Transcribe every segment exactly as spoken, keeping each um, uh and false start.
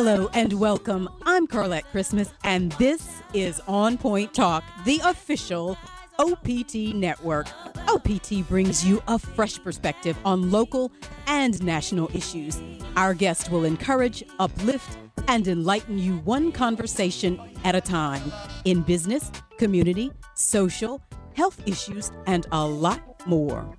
Hello and welcome. I'm Carlette Christmas, and this is On Point Talk, the official O P T network. O P T brings you a fresh perspective on local and national issues. Our guest will encourage, uplift, and enlighten you one conversation at a time in business, community, social, health issues, and a lot more.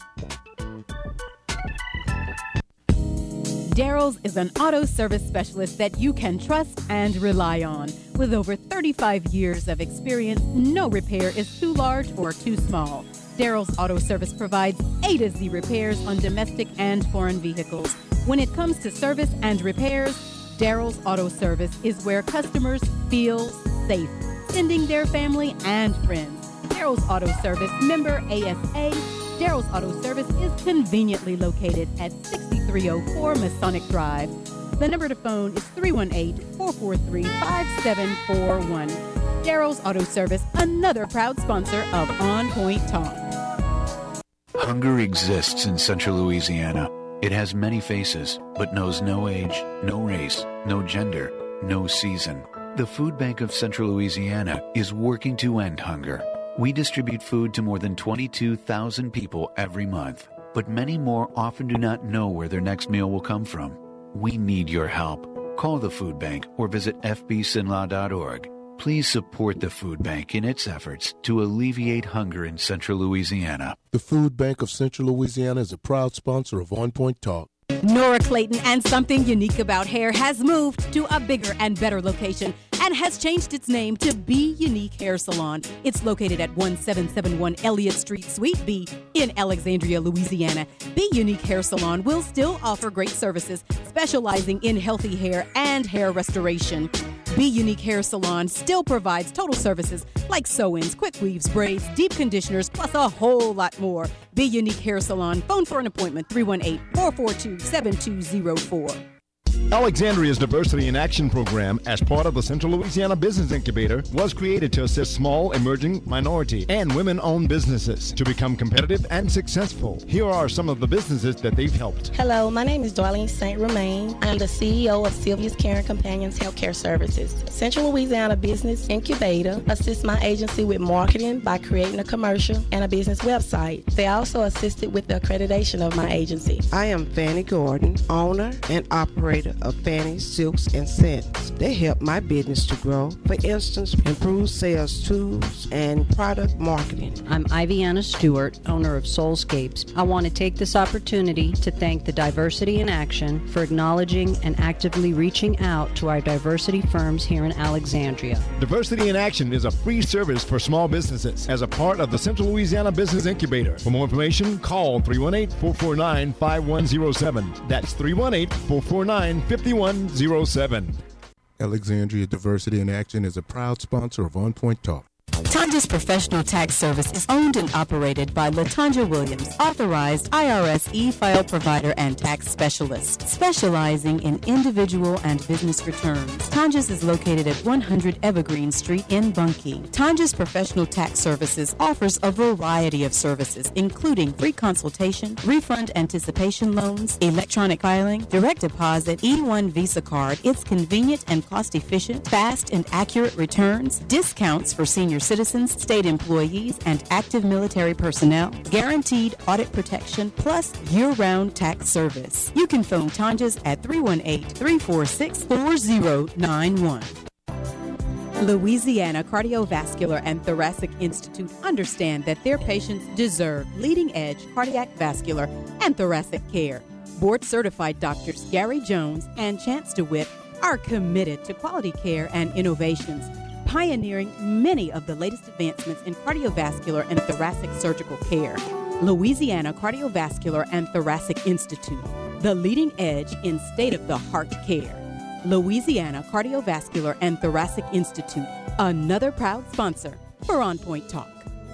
Darrell's is an auto service specialist that you can trust and rely on. With over thirty-five years of experience, no repair is too large or too small. Darrell's Auto Service provides A to Z repairs on domestic and foreign vehicles. When it comes to service and repairs, Darrell's Auto Service is where customers feel safe, sending their family and friends. Darrell's Auto Service, member A S A. Darrell's Auto Service is conveniently located at sixty-three oh four Masonic Drive. The number to phone is three one eight, four four three, five seven four one. Darrell's Auto Service, another proud sponsor of On Point Talk. Hunger exists in central Louisiana. It has many faces, but knows no age, no race, no gender, no season. The Food Bank of Central Louisiana is working to end hunger. We distribute food to more than twenty-two thousand people every month, but many more often do not know where their next meal will come from. We need your help. Call the Food Bank or visit f b s i n l a dot org. Please support the Food Bank in its efforts to alleviate hunger in Central Louisiana. The Food Bank of Central Louisiana is a proud sponsor of On Point Talk. Nora Clayton and Something Unique About Hair has moved to a bigger and better location and has changed its name to Be Unique Hair Salon. It's located at one seven seven one Elliott Street, Suite B in Alexandria, Louisiana. Be Unique Hair Salon will still offer great services, specializing in healthy hair and hair restoration. Be Unique Hair Salon still provides total services like sew-ins, quick weaves, braids, deep conditioners, plus a whole lot more. Be Unique Hair Salon. Phone for an appointment, three one eight, four four two, seven two zero four. Alexandria's Diversity in Action program, as part of the Central Louisiana Business Incubator, was created to assist small, emerging, minority, and women-owned businesses to become competitive and successful. Here are some of the businesses that they've helped. Hello, my name is Darlene Saint Romain. I'm the C E O of Sylvia's Caring Companions Healthcare Services. Central Louisiana Business Incubator assists my agency with marketing by creating a commercial and a business website. They also assisted with the accreditation of my agency. I am Fanny Gordon, owner and operator of Fanny Silks and Scents. They help my business to grow. For instance, improve sales tools and product marketing. I'm Iviana Stewart, owner of Soulscapes. I want to take this opportunity to thank the Diversity in Action for acknowledging and actively reaching out to our diversity firms here in Alexandria. Diversity in Action is a free service for small businesses as a part of the Central Louisiana Business Incubator. For more information, call three one eight, four four nine, five one zero seven. That's three one eight, four four nine, five one zero seven. Alexandria Diversity in Action is a proud sponsor of On Point Talk. Tanja's Professional Tax Service is owned and operated by LaTanja Williams, authorized I R S e-file provider and tax specialist, specializing in individual and business returns. Tanja's is located at one hundred Evergreen Street in Bunkie. Tanja's Professional Tax Services offers a variety of services, including free consultation, refund anticipation loans, electronic filing, direct deposit, E one Visa card. It's convenient and cost-efficient, fast and accurate returns, discounts for senior citizens, state employees, and active military personnel, guaranteed audit protection, plus year-round tax service. You can phone Tanja's at three one eight, three four six, four zero nine one. Louisiana Cardiovascular and Thoracic Institute understand that their patients deserve leading-edge cardiac, vascular, and thoracic care. Board-certified doctors Gary Jones and Chance DeWitt are committed to quality care and innovations, pioneering many of the latest advancements in cardiovascular and thoracic surgical care. Louisiana Cardiovascular and Thoracic Institute, the leading edge in state-of-the-heart care. Louisiana Cardiovascular and Thoracic Institute, another proud sponsor for On Point Talk.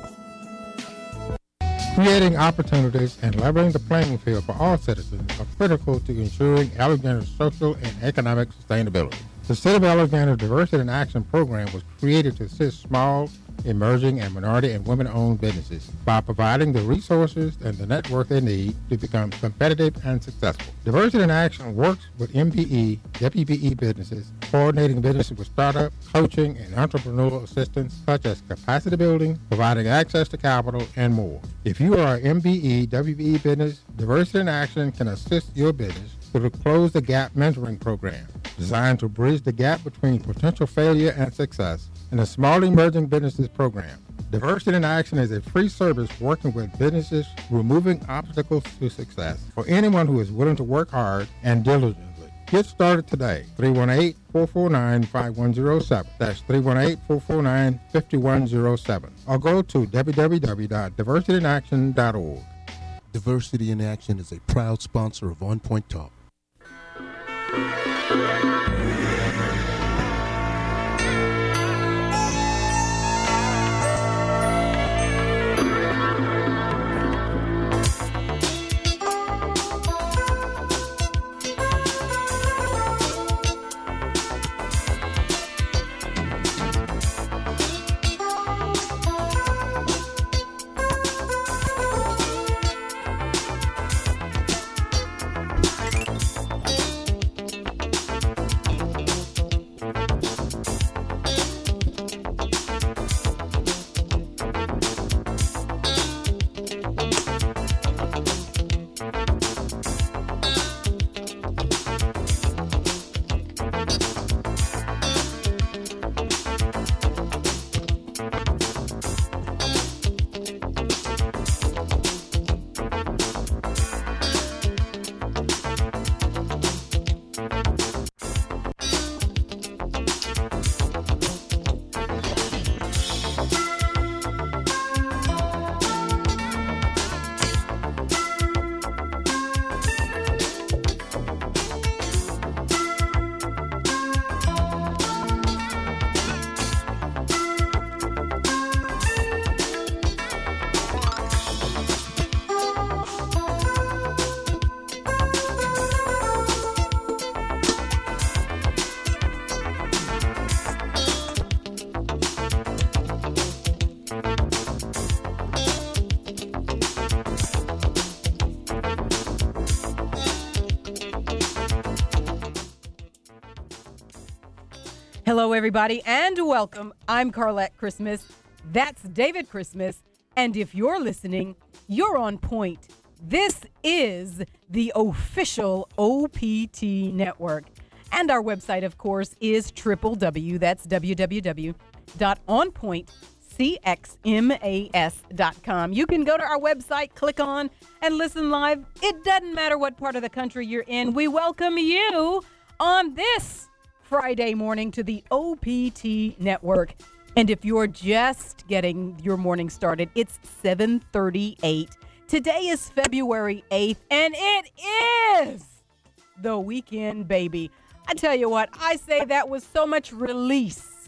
Creating opportunities and leveling the playing field for all citizens are critical to ensuring Alexandria's social and economic sustainability. The City of Alexandria Diversity in Action program was created to assist small, emerging, and minority and women-owned businesses by providing the resources and the network they need to become competitive and successful. Diversity in Action works with M B E, W B E businesses, coordinating businesses with startup, coaching, and entrepreneurial assistance such as capacity building, providing access to capital, and more. If you are an M B E, W B E business, Diversity in Action can assist your business through the Close the Gap mentoring program, designed to bridge the gap between potential failure and success, and the Small Emerging Businesses program. Diversity in Action is a free service working with businesses removing obstacles to success for anyone who is willing to work hard and diligently. Get started today. three one eight, four four nine, five one zero seven. That's three one eight, four four nine, five one zero seven. Or go to w w w dot diversity in action dot org. Diversity in Action is a proud sponsor of On Point Talk. Hello, everybody, and welcome. I'm Carlette Christmas. That's David Christmas. And if you're listening, you're on point. This is the official O P T network. And our website, of course, is triple W, that's w w w dot on point c x m a s dot com. You can go to our website, click on, and listen live. It doesn't matter what part of the country you're in. We welcome you on this Friday morning to the O P T network. And if you're just getting your morning started, it's seven thirty-eight. Today is February eighth, and it is the weekend, baby. I tell you what, I say that with so much release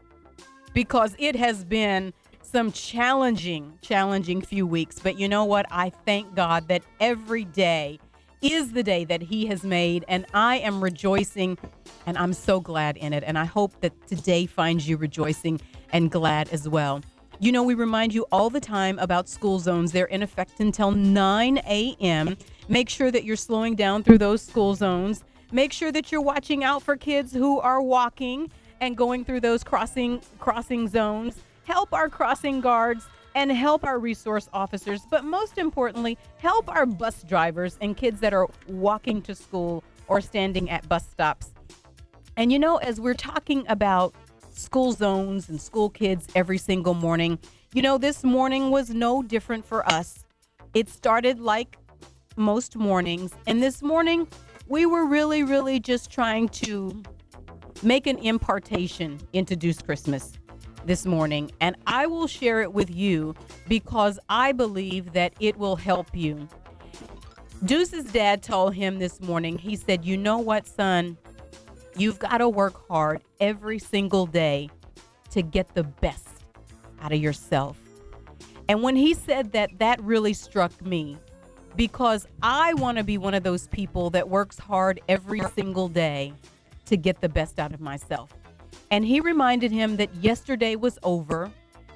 because it has been some challenging, challenging few weeks. But you know what? I thank God that every day is the day that he has made, and I am rejoicing, and I'm so glad in it. And I hope that today finds you rejoicing and glad as well. You know, we remind you all the time about school zones. They're in effect until nine a.m. Make sure that you're slowing down through those school zones. Make sure that you're watching out for kids who are walking and going through those crossing crossing zones. Help our crossing guards and help our resource officers, but most importantly, help our bus drivers and kids that are walking to school or standing at bus stops. And you know, as we're talking about school zones and school kids every single morning, you know, this morning was no different for us. It started like most mornings, and this morning we were really, really just trying to make an impartation into Deuce Christmas this morning, and I will share it with you because I believe that it will help you. Deuce's dad told him this morning, he said, you know what, son, you've got to work hard every single day to get the best out of yourself. And when he said that, that really struck me because I want to be one of those people that works hard every single day to get the best out of myself. And he reminded him that yesterday was over.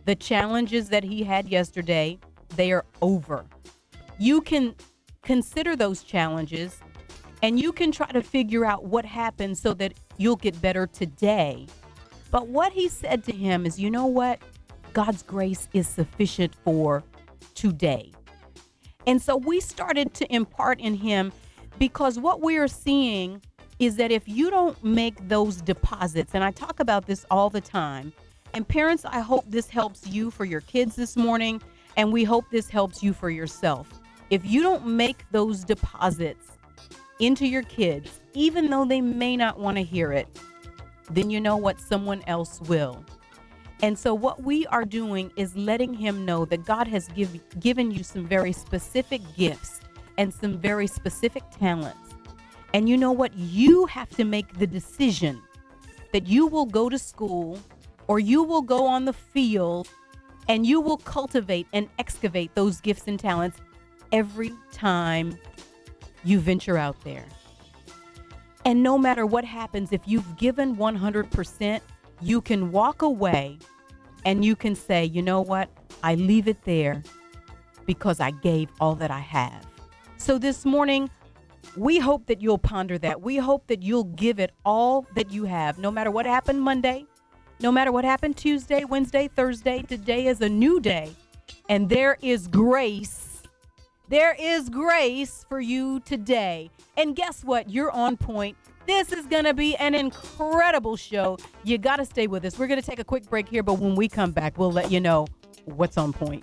The challenges that he had yesterday, they are over. You can consider those challenges and you can try to figure out what happened so that you'll get better today. But what he said to him is, you know what? God's grace is sufficient for today. And so we started to impart in him, because what we are seeing is that if you don't make those deposits, and I talk about this all the time, and parents, I hope this helps you for your kids this morning, and we hope this helps you for yourself. If you don't make those deposits into your kids, even though they may not want to hear it, then you know what? Someone else will. And so what we are doing is letting him know that God has give, given you some very specific gifts and some very specific talents. And you know what? You have to make the decision that you will go to school or you will go on the field and you will cultivate and excavate those gifts and talents every time you venture out there. And no matter what happens, if you've given one hundred percent, you can walk away and you can say, you know what? I leave it there because I gave all that I have. So this morning, we hope that you'll ponder that. We hope that you'll give it all that you have, no matter what happened Monday, no matter what happened Tuesday, Wednesday, Thursday. Today is a new day, and there is grace. There is grace for you today. And guess what? You're on point. This is going to be an incredible show. You got to stay with us. We're going to take a quick break here, but when we come back, we'll let you know what's on point.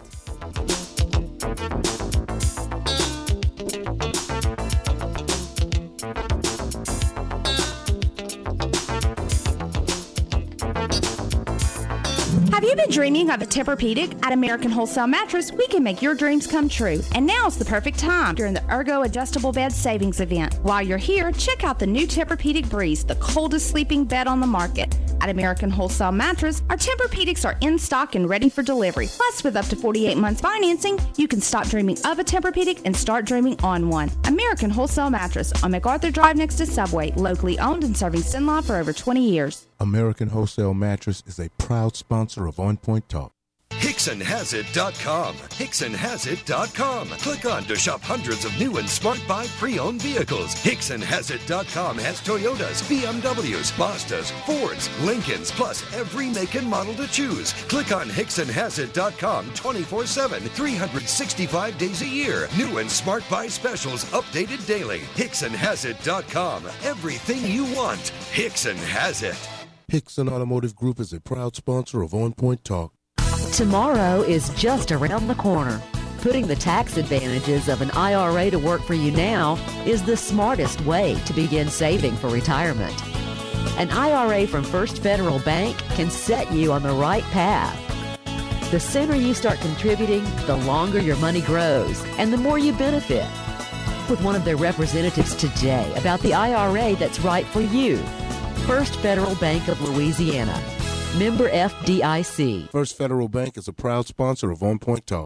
Have you been dreaming of a Tempur-Pedic? At American Wholesale Mattress, we can make your dreams come true. And now's the perfect time during the Ergo Adjustable Bed Savings Event. While you're here, check out the new Tempur-Pedic Breeze, the coldest sleeping bed on the market. At American Wholesale Mattress, our Tempur-Pedics are in stock and ready for delivery. Plus, with up to forty-eight months financing, you can stop dreaming of a Tempur-Pedic and start dreaming on one. American Wholesale Mattress on MacArthur Drive next to Subway, locally owned and serving Cenla for over twenty years. American Wholesale Mattress is a proud sponsor of On Point Talk. Hickson Has It dot com. Hickson Has It dot com. Click on to shop hundreds of new and smart buy pre-owned vehicles. Hickson Has It dot com has Toyotas, B M Ws, Mazdas, Fords, Lincolns, plus every make and model to choose. Click on Hickson Has It dot com twenty-four seven, three hundred sixty-five days a year. New and smart buy specials updated daily. Hickson Has It dot com. Everything you want. Hickson has it. Hickson Automotive Group is a proud sponsor of On Point Talk. Tomorrow is just around the corner. Putting the tax advantages of an I R A to work for you now is the smartest way to begin saving for retirement. An I R A from First Federal Bank can set you on the right path. The sooner you start contributing, the longer your money grows and the more you benefit. With one of their representatives today about the I R A that's right for you. First Federal Bank of Louisiana. Member F D I C. First Federal Bank is a proud sponsor of On Point Talk.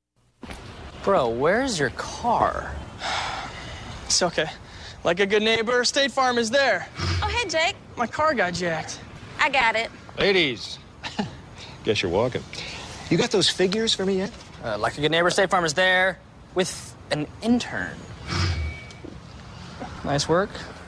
Bro, where's your car? It's okay. Like a good neighbor, State Farm is there. Oh, hey, Jake. My car got jacked. I got it. Ladies, guess you're walking. You got those figures for me yet? Uh, like a good neighbor, State Farm is there with an intern. Nice work.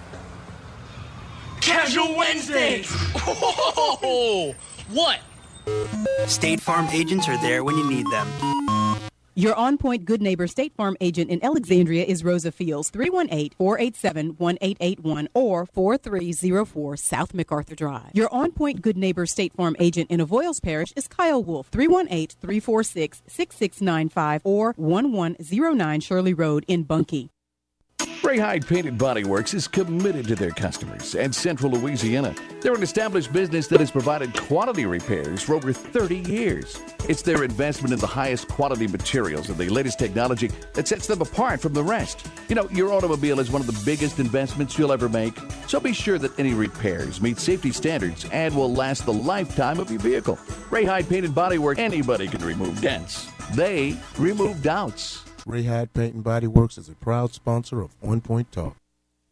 Casual Wednesdays! Oh, what? State Farm agents are there when you need them. Your On Point Good Neighbor State Farm agent in Alexandria is Rosa Fields, three one eight, four eight seven, one eight eight one or four three zero four South MacArthur Drive. Your On Point Good Neighbor State Farm agent in Avoyles Parish is Kyle Wolf, three one eight, three four six, six six nine five or one one zero nine Shirley Road in Bunkie. Ray Hyde Painted Body Works is committed to their customers and Central Louisiana. They're an established business that has provided quality repairs for over thirty years. It's their investment in the highest quality materials and the latest technology that sets them apart from the rest. You know, your automobile is one of the biggest investments you'll ever make, so be sure that any repairs meet safety standards and will last the lifetime of your vehicle. Ray Hyde Painted Body Works, anybody can remove dents. They remove doubts. Ray Hyde Paint and Body Works is a proud sponsor of On Point Talk.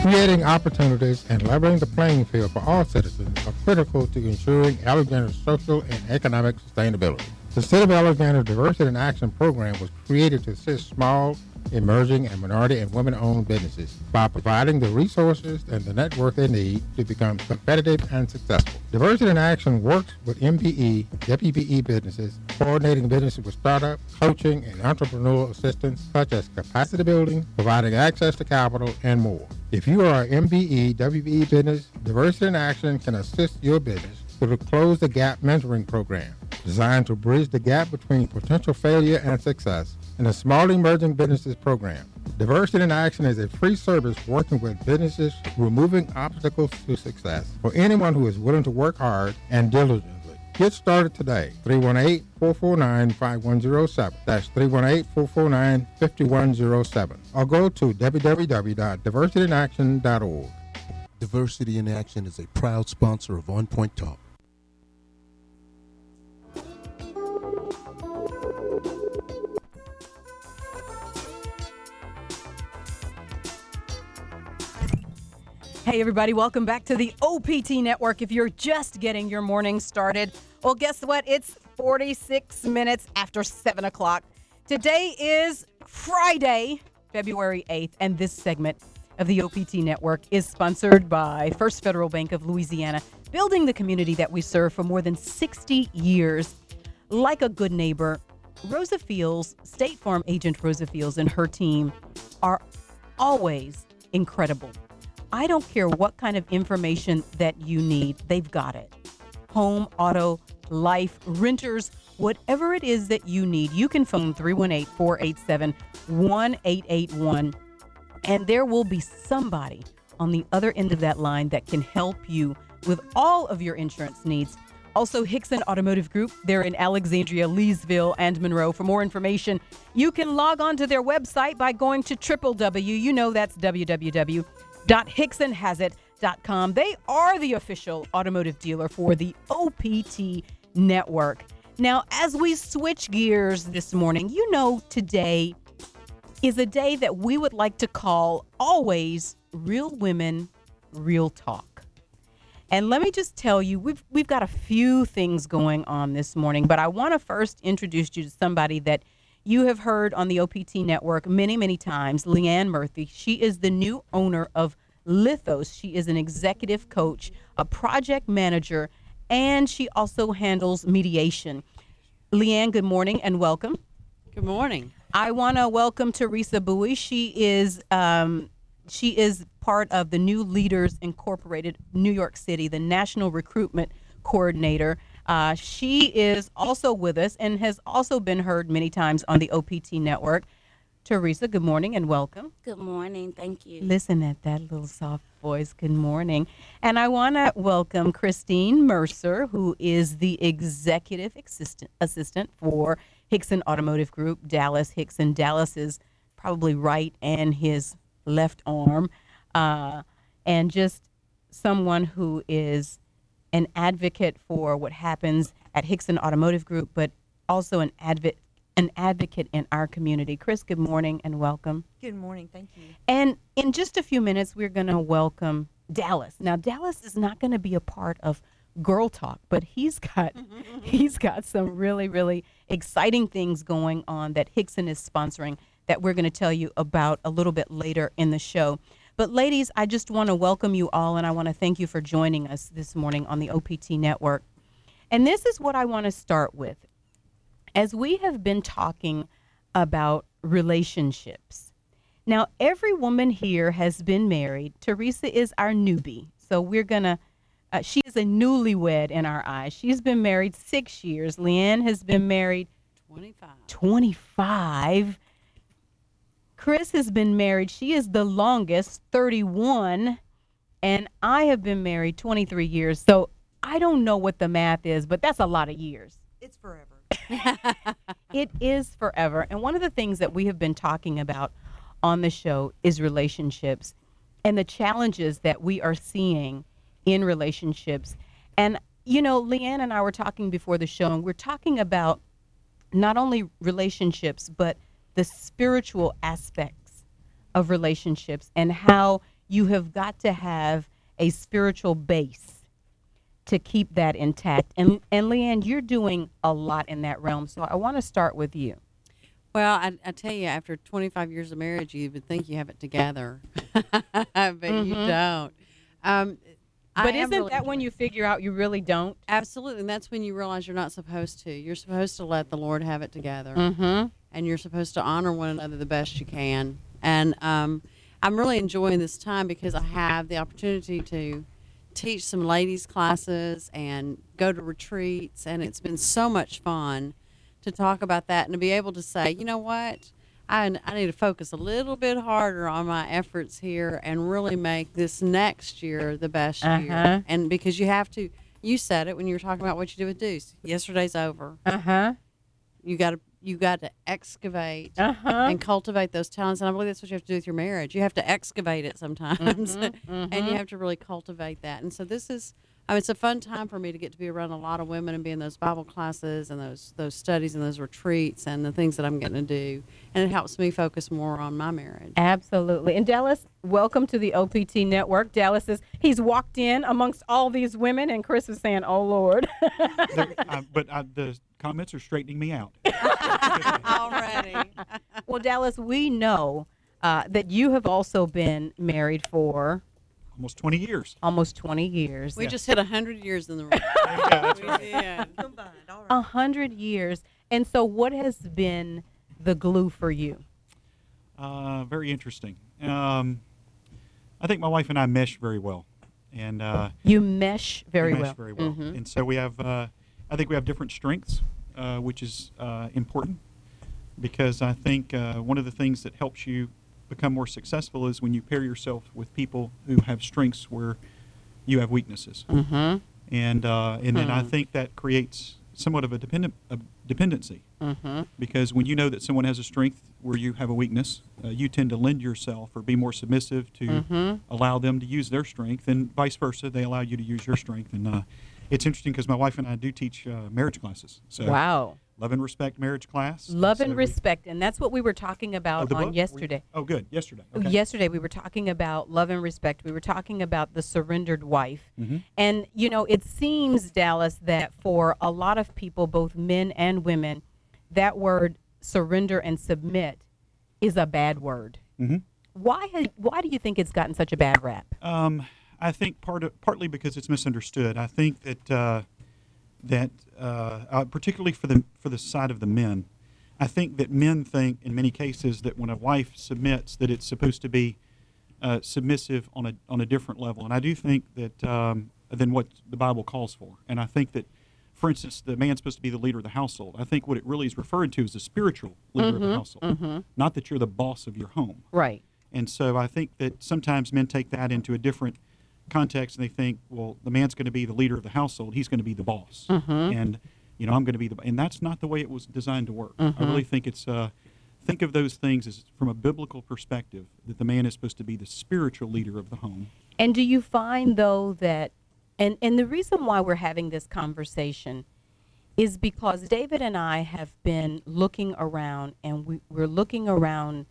Creating opportunities and leveling the playing field for all citizens are critical to ensuring Alexander's social and economic sustainability. The City of Alexander Diversity in Action program was created to assist small, emerging, and minority and women-owned businesses by providing the resources and the network they need to become competitive and successful. Diversity in Action works with M B E, W B E businesses, coordinating businesses with startup, coaching, and entrepreneurial assistance such as capacity building, providing access to capital, and more. If you are an M B E, W B E business, Diversity in Action can assist your business through the Close the Gap mentoring program, designed to bridge the gap between potential failure and success, and the Small Emerging Businesses program. Diversity in Action is a free service working with businesses removing obstacles to success for anyone who is willing to work hard and diligently. Get started today. three one eight, four four nine, five one zero seven. That's three one eight, four four nine, five one zero seven. Or go to w w w dot diversity in action dot org. Diversity in Action is a proud sponsor of On Point Talk. Hey, everybody, welcome back to the O P T Network. If you're just getting your morning started, well, guess what? It's forty-six minutes after seven o'clock. Today is Friday, February eighth, and this segment of the O P T Network is sponsored by First Federal Bank of Louisiana, building the community that we serve for more than sixty years. Like a good neighbor, Rosa Fields, State Farm agent Rosa Fields, and her team are always incredible. I don't care what kind of information that you need, they've got it. Home, auto, life, renters, whatever it is that you need, you can phone three one eight, four eight seven, one eight eight one, and there will be somebody on the other end of that line that can help you with all of your insurance needs. Also, Hickson Automotive Group, they're in Alexandria, Leesville, and Monroe. For more information, you can log on to their website by going to w w w, you know that's w w w dot hickson has it dot com. They are the official automotive dealer for the O P T Network. Now, as we switch gears this morning, you know today is a day that we would like to call always Real Women, Real Talk. And let me just tell you, we've we've got a few things going on this morning, but I want to first introduce you to somebody that you have heard on the O P T Network many, many times, Leanne Murphy. She is the new owner of Lithos. She is an executive coach, a project manager, and she also handles mediation. Leanne, good morning and welcome. Good morning. I want to welcome Teresa Bowie. She is um, she is part of the New Leaders Incorporated New York City, the National Recruitment Coordinator. Uh, she is also with us and has also been heard many times on the O P T Network. Teresa, good morning and welcome. Good morning. Thank you. Listen at that little soft voice. Good morning. And I want to welcome Christine Mercer, who is the executive assistant, assistant for Hickson Automotive Group, Dallas Hickson. Dallas is probably right and his left arm. Uh, and just someone who is an advocate for what happens at Hickson Automotive Group, but also an advocate an advocate in our community. Chris, good morning and welcome. Good morning. Thank you. And in just a few minutes, we're going to welcome Dallas. Now, Dallas is not going to be a part of Girl Talk, but he's got he's got some really, really exciting things going on that Hickson is sponsoring that we're going to tell you about a little bit later in the show. But ladies, I just want to welcome you all, and I want to thank you for joining us this morning on the O P T Network. And this is what I want to start with. As we have been talking about relationships. Now, every woman here has been married. Teresa is our newbie. So we're going to, uh, she is a newlywed in our eyes. She's been married six years. Leanne has been married twenty-five. twenty-five. Chris has been married. She is the longest, thirty-one. And I have been married twenty-three years. So I don't know what the math is, but that's a lot of years. It's forever. It is forever. And one of the things that we have been talking about on the show is relationships and the challenges that we are seeing in relationships. And, you know, Leanne and I were talking before the show, and we're talking about not only relationships, but the spiritual aspects of relationships and how you have got to have a spiritual base to keep that intact. And and Leanne, you're doing a lot in that realm. So I want to start with you. Well, I, I tell you, after twenty-five years of marriage, you would think you have it together, but mm-hmm. you don't. Um, But isn't really that when you figure out you really don't? Absolutely, and that's when you realize you're not supposed to. You're supposed to let the Lord have it together, mm-hmm. and you're supposed to honor one another the best you can. And um, I'm really enjoying this time because I have the opportunity to teach some ladies' classes and go to retreats, and it's been so much fun to talk about that and to be able to say, you know what? I, I need to focus a little bit harder on my efforts here and really make this next year the best uh-huh. year. And because you have to, you said it when you were talking about what you do with Deuce. Yesterday's over. Uh-huh. You got to you got to excavate uh-huh. and cultivate those talents. And I believe that's what you have to do with your marriage. You have to excavate it sometimes, mm-hmm. Mm-hmm. and you have to really cultivate that. And so this is, I mean, it's a fun time for me to get to be around a lot of women and be in those Bible classes and those those studies and those retreats and the things that I'm getting to do. And it helps me focus more on my marriage. Absolutely. And Dallas, welcome to the O P T Network. Dallas is, he's walked in amongst all these women, and Chris is saying, oh, Lord. uh, but uh, the comments are straightening me out. Already. Well, Dallas, we know uh, that you have also been married for... Almost twenty years. Almost twenty years. We yeah. just hit one hundred years in the room. Yeah, that's right. Yeah. one hundred years. And so what has been the glue for you? Uh, very interesting. Um, I think my wife and I mesh very well. And uh, You mesh very we mesh well. very well. Mm-hmm. And so we have, uh, I think we have different strengths, uh, which is uh, important, because I think uh, one of the things that helps you become more successful is when you pair yourself with people who have strengths where you have weaknesses. Mm-hmm. And uh, and then hmm. I think that creates somewhat of a dependent a dependency. Mm-hmm. Because when you know that someone has a strength where you have a weakness, uh, you tend to lend yourself or be more submissive to mm-hmm. allow them to use their strength, and vice versa, they allow you to use your strength. And uh, it's interesting because my wife and I do teach uh, marriage classes. So wow. Love and Respect marriage class. Love so and we, Respect, and that's what we were talking about oh, on book? yesterday. We, oh, good. Yesterday. Okay. Yesterday we were talking about Love and Respect. We were talking about the surrendered wife. Mm-hmm. And, you know, it seems, Dallas, that for a lot of people, both men and women, that word surrender and submit is a bad word. Mm-hmm. Why, ha- why do you think it's gotten such a bad rap? Um, I think part of, partly because it's misunderstood. I think that... Uh, that uh, uh, particularly for the for the side of the men, I think that men think in many cases that when a wife submits that it's supposed to be uh, submissive on a on a different level, and I do think that um, than what the Bible calls for. And I think that, for instance, the man's supposed to be the leader of the household. I think what it really is referred to is the spiritual leader mm-hmm, of the household, mm-hmm. not that you're the boss of your home. Right. And so I think that sometimes men take that into a different context, and they think, well, the man's going to be the leader of the household, he's going to be the boss, mm-hmm. and you know I'm going to be the, and that's not the way it was designed to work. Mm-hmm. I really think it's uh, think of those things as from a biblical perspective, that the man is supposed to be the spiritual leader of the home. And do you find though that, and and the reason why we're having this conversation is because David and I have been looking around, and we, we're looking around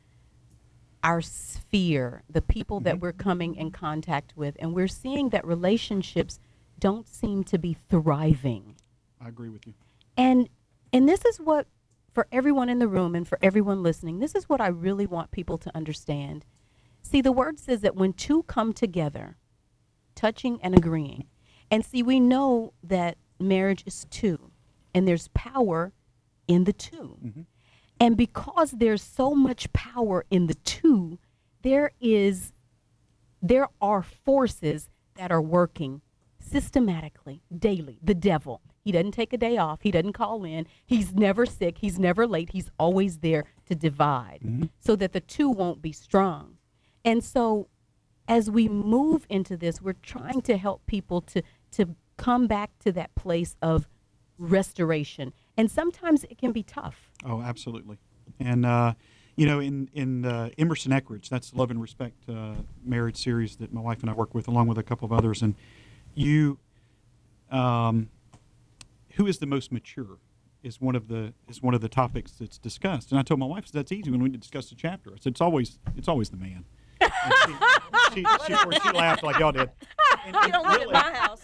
our sphere, the people mm-hmm. that we're coming in contact with, and we're seeing that relationships don't seem to be thriving. I agree with you. And and this is what, for everyone in the room and for everyone listening, this is what I really want people to understand. See, the word says that when two come together, touching and agreeing, and see, we know that marriage is two, and there's power in the two. Mm-hmm. And because there's so much power in the two, there is, there are forces that are working systematically, daily. The devil, he doesn't take a day off. He doesn't call in. He's never sick. He's never late. He's always there to divide mm-hmm. so that the two won't be strong. And so as we move into this, we're trying to help people to, to come back to that place of restoration. And sometimes it can be tough. Oh, absolutely. And, uh, you know, in, in uh, Emerson Eckridge, that's the Love and Respect uh, marriage series that my wife and I work with, along with a couple of others. And you, um, who is the most mature is one of the is one of the topics that's discussed. And I told my wife, that's easy when we discuss the chapter. I said, it's always, it's always the man. And she, she, she, of course, she laughed like y'all did. And, You and don't live at really, my house.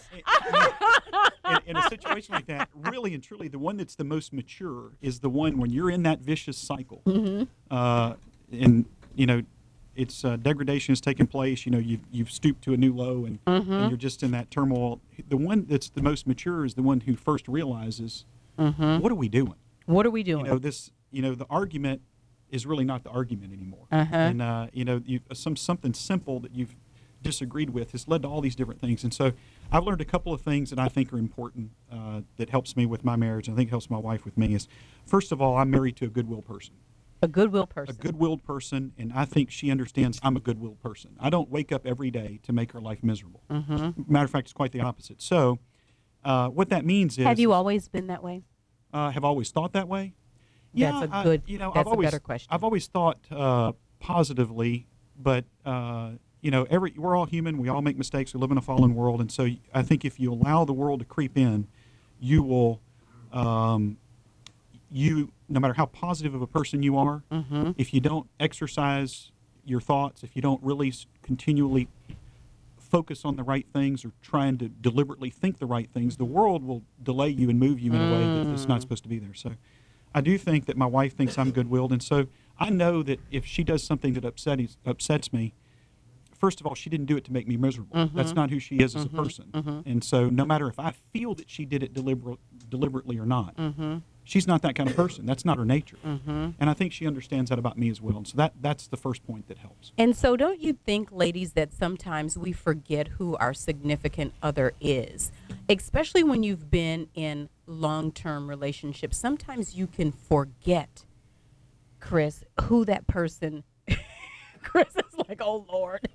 in, in a situation like that, really and truly, the one that's the most mature is the one when you're in that vicious cycle. Mm-hmm. Uh, and, you know, it's uh, degradation has taken place. You know, you've, you've stooped to a new low and, Mhm. and you're just in that turmoil. The one that's the most mature is the one who first realizes, Mhm. what are we doing? What are we doing? You know, this, you know, the argument is really not the argument anymore. Uh-huh. And, uh, you know, you some something simple that you've disagreed with has led to all these different things. And so I've learned a couple of things that I think are important uh, that helps me with my marriage, and I think helps my wife with me is, first of all, I'm married to a goodwill person. A goodwill person. A goodwill person, and I think she understands I'm a goodwill person. I don't wake up every day to make her life miserable. Mhm. Matter of fact, it's quite the opposite. So uh, what that means is... Have you always been that way? Uh, have always thought that way? That's Yeah, a good- I, you know, that's I've a always, better question. I've always thought uh, positively, but uh, you know, every we're all human. We all make mistakes. We live in a fallen world, and so I think if you allow the world to creep in, you will, um, you no matter how positive of a person you are, Mhm. if you don't exercise your thoughts, if you don't really s- continually focus on the right things or trying to deliberately think the right things, the world will delay you and move you in a way that it's not Mm. supposed to be there. So I do think that my wife thinks I'm good-willed, and so I know that if she does something that upset, upsets me, first of all, she didn't do it to make me miserable. Mhm. That's not who she is as a Mhm. person. Mhm. And so no matter if I feel that she did it deliber- deliberately or not, Mhm. she's not that kind of person. That's not her nature. Mhm. And I think she understands that about me as well. And so that, that's the first point that helps. And so, don't you think, ladies, that sometimes we forget who our significant other is, especially when you've been in long-term relationships? Sometimes you can forget, Chris, who that person. Chris is like, oh Lord.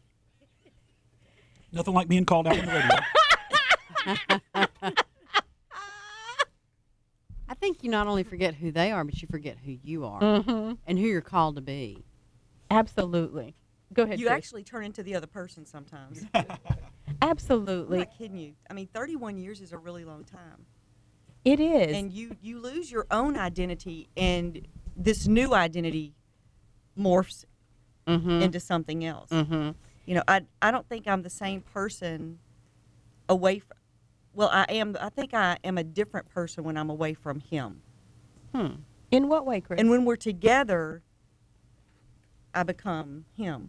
Nothing like being called out on the radio. I think you not only forget who they are, but you forget who you are Mhm. and who you're called to be. Absolutely. Go ahead. You Trish. actually turn into the other person sometimes. Absolutely. I'm not kidding you. I mean, thirty-one years is a really long time. It is. And you, you lose your own identity, and this new identity morphs Mhm. into something else. Mhm. You know, I, I don't think I'm the same person away from, well, I am, I think I am a different person when I'm away from him. Hmm. In what way, Chris? And when we're together, I become him.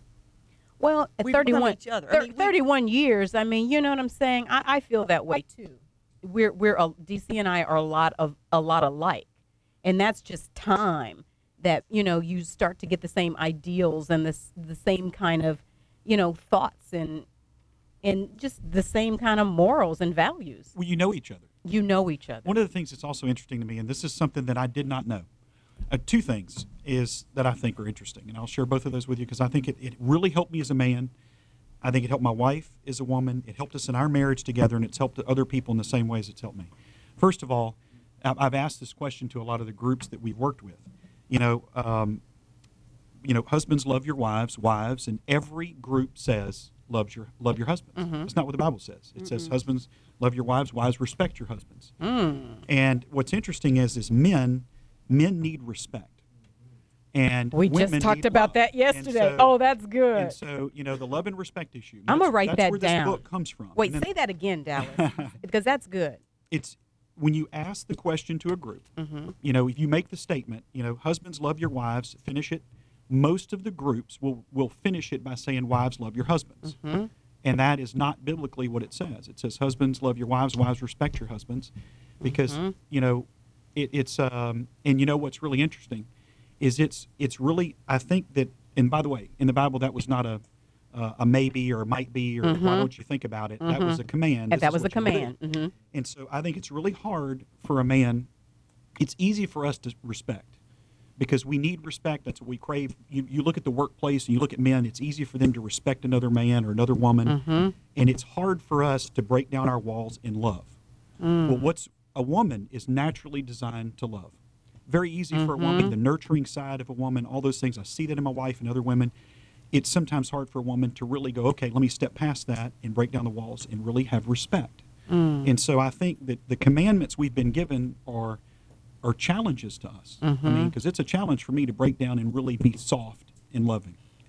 Well, at We become thirty-one, each other. I thir- mean, we- thirty-one years, I mean, you know what I'm saying? I, I feel that way too. We're we're a, D C and I are a lot of a lot alike, and that's just time that you know you start to get the same ideals and the the same kind of you know thoughts and and just the same kind of morals and values. Well, you know each other. You know each other. One of the things that's also interesting to me, and this is something that I did not know, uh, two things is that I think are interesting, and I'll share both of those with you because I think it, it really helped me as a man. I think it helped my wife as a woman. It helped us in our marriage together, and it's helped other people in the same ways it's helped me. First of all, I- I've asked this question to a lot of the groups that we've worked with. You know, um, you know, husbands love your wives, wives, and every group says loves your love your husbands. Mhm. That's not what the Bible says. It says Mm-mm. husbands love your wives, wives respect your husbands. Mm. And what's interesting is, is men, men need respect. And We just women talked need about love. that And yesterday. so- Oh, that's good. And so, you know, the love and respect issue. I'm that's- gonna write that's that where down. this book comes from. Wait, And then say that again, Dallas, because that's good. it's when you ask the question to a group, Mhm. you know, if you make the statement, you know, husbands love your wives, finish it. Most of the groups will will finish it by saying wives love your husbands. Mhm. And that is not biblically what it says. It says husbands love your wives, wives respect your husbands, because Mhm. you know, it, it's um, and you know what's really interesting, is it's it's really I think that, and by the way, in the Bible that was not a uh, a maybe or a might be or Mhm. why don't you think about it? That was Mhm. a command. And This that is was a what you're gonna do. command. Mhm. And so I think it's really hard for a man. It's easy for us to respect because we need respect. That's what we crave. You, you look at the workplace and you look at men, it's easy for them to respect another man or another woman. Mhm. And it's hard for us to break down our walls in love. Mm. Well, what's a woman is naturally designed to love. Very easy for a woman, Mhm. the nurturing side of a woman, all those things. I see that in my wife and other women. It's sometimes hard for a woman to really go, okay, let me step past that and break down the walls and really have respect. Mm. And so I think that the commandments we've been given are are challenges to us. I mean, Mhm. because it's a challenge for me to break down and really be soft and loving.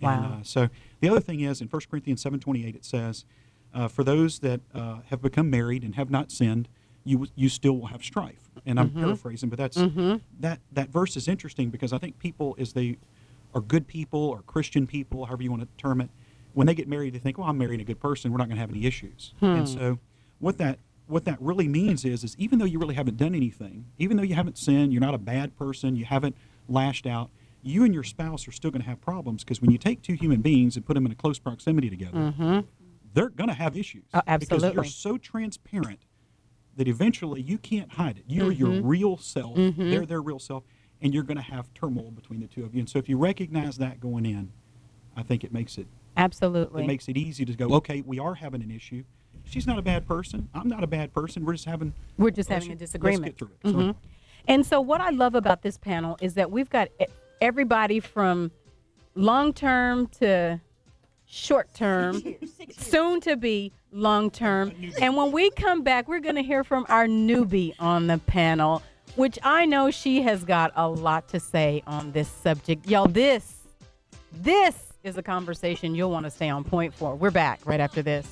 Wow. And, uh, so the other thing is in First Corinthians seven twenty-eight it says, uh, for those that uh, have become married and have not sinned, you you still will have strife. And I'm Mhm. paraphrasing, but that's Mhm. that that verse is interesting because I think people, as they are good people or Christian people, however you want to term it, when they get married, they think, well, I'm marrying a good person. We're not going to have any issues. Hmm. And so what that what that really means is, is even though you really haven't done anything, even though you haven't sinned, you're not a bad person, you haven't lashed out, you and your spouse are still going to have problems because when you take two human beings and put them in a close proximity together, Mhm. they're going to have issues. Oh, absolutely. Because you're so transparent that eventually you can't hide it. You're your Mhm. real self. Mhm. They're their real self. And you're going to have turmoil between the two of you. And so if you recognize that going in, I think it makes it Absolutely. it makes it easy to go, okay, we are having an issue. She's not a bad person. I'm not a bad person. We're just having We're just let's- having a let's disagreement. get through it. So- Mhm. And so what I love about this panel is that we've got e- everybody from long term to short term, soon to be long term. And when we come back, we're going to hear from our newbie on the panel, which I know she has got a lot to say on this subject. Y'all, this, this is a conversation you'll want to stay on point for. We're back right after this.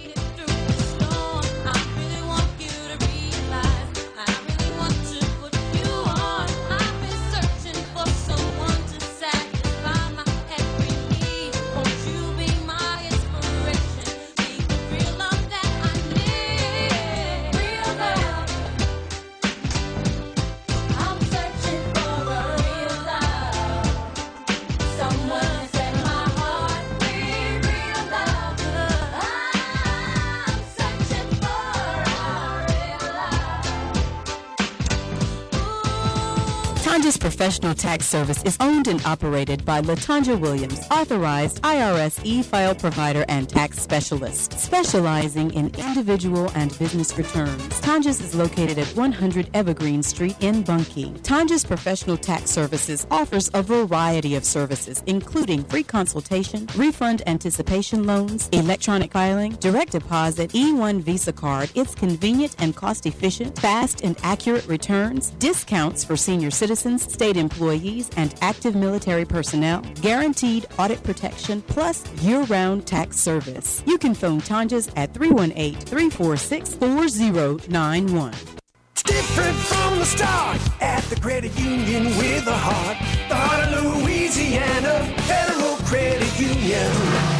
Latanja's Professional Tax Service is owned and operated by Latanja Williams, authorized I R S e-file provider and tax specialist, specializing in individual and business returns. Tanja's is located at one hundred Evergreen Street in Bunkie. Tanja's Professional Tax Services offers a variety of services, including free consultation, refund anticipation loans, electronic filing, direct deposit, E one Visa card. It's convenient and cost-efficient, fast and accurate returns, discounts for senior citizens, state employees, and active military personnel, guaranteed audit protection, plus year-round tax service. You can phone Tanja's at three one eight, three four six, four zero nine one. It's different from the start at the credit union with a heart. The heart of Louisiana, Federal Credit Union.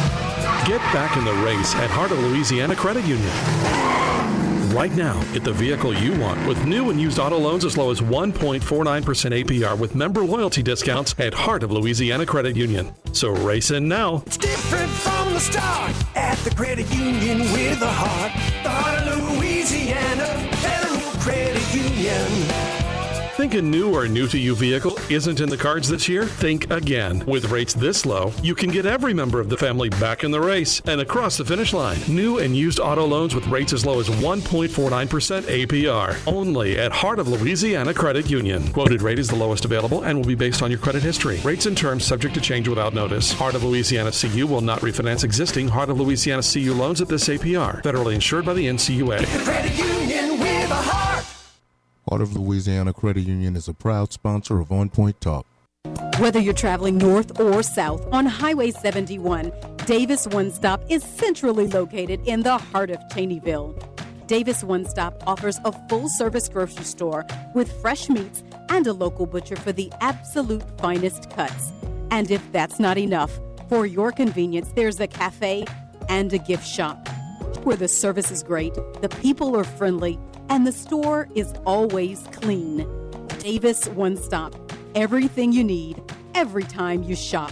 Get back in the race at Heart of Louisiana Credit Union. Right now, get the vehicle you want with new and used auto loans as low as one point four nine percent A P R with member loyalty discounts at Heart of Louisiana Credit Union. So race in now. It's different from the start at the credit union with a heart. The heart of Louisiana, Federal Credit Union. Think a new or new-to-you vehicle isn't in the cards this year? Think again. With rates this low, you can get every member of the family back in the race and across the finish line. New and used auto loans with rates as low as one point four nine percent A P R. Only at Heart of Louisiana Credit Union. Quoted rate is the lowest available and will be based on your credit history. Rates and terms subject to change without notice. Heart of Louisiana C U will not refinance existing Heart of Louisiana C U loans at this A P R. Federally insured by the N C U A. Credit union with a heart. Heart of Louisiana Credit Union is a proud sponsor of On Point Talk. Whether you're traveling north or south on Highway seventy-one, Davis One Stop is centrally located in the heart of Cheneyville. Davis One Stop offers a full-service grocery store with fresh meats and a local butcher for the absolute finest cuts. And if that's not enough, for your convenience, there's a cafe and a gift shop where the service is great, the people are friendly, and the store is always clean. Davis One Stop. Everything you need, every time you shop.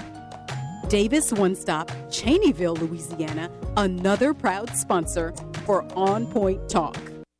Davis One Stop, Cheneyville, Louisiana, another proud sponsor for On Point Talk.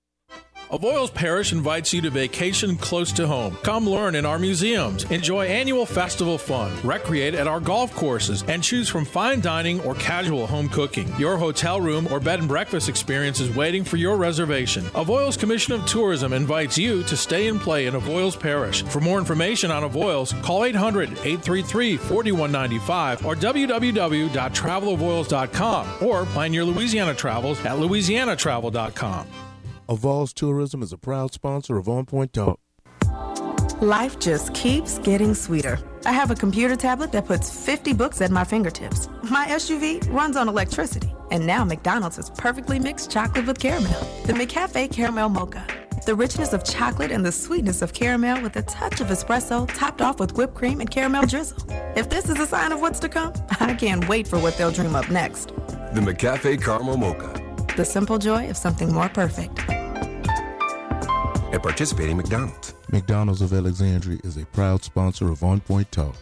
Avoyles Parish invites you to vacation close to home. Come learn in our museums, enjoy annual festival fun, recreate at our golf courses, and choose from fine dining or casual home cooking. Your hotel room or bed and breakfast experience is waiting for your reservation. Avoyles Commission of Tourism invites you to stay and play in Avoyles Parish. For more information on Avoyles, call eight hundred, eight three three, four one nine five or w w w dot travel avoyles dot com or plan your Louisiana travels at louisiana travel dot com. Avoyles Tourism is a proud sponsor of On Point Talk. Life just keeps getting sweeter. I have a computer tablet that puts fifty books at my fingertips. My S U V runs on electricity. And now McDonald's has perfectly mixed chocolate with caramel. The McCafe Caramel Mocha. The richness of chocolate and the sweetness of caramel with a touch of espresso topped off with whipped cream and caramel drizzle. If this is a sign of what's to come, I can't wait for what they'll dream up next. The McCafe Caramel Mocha. The simple joy of something more perfect. At participating McDonald's. McDonald's of Alexandria is a proud sponsor of On Point Talk.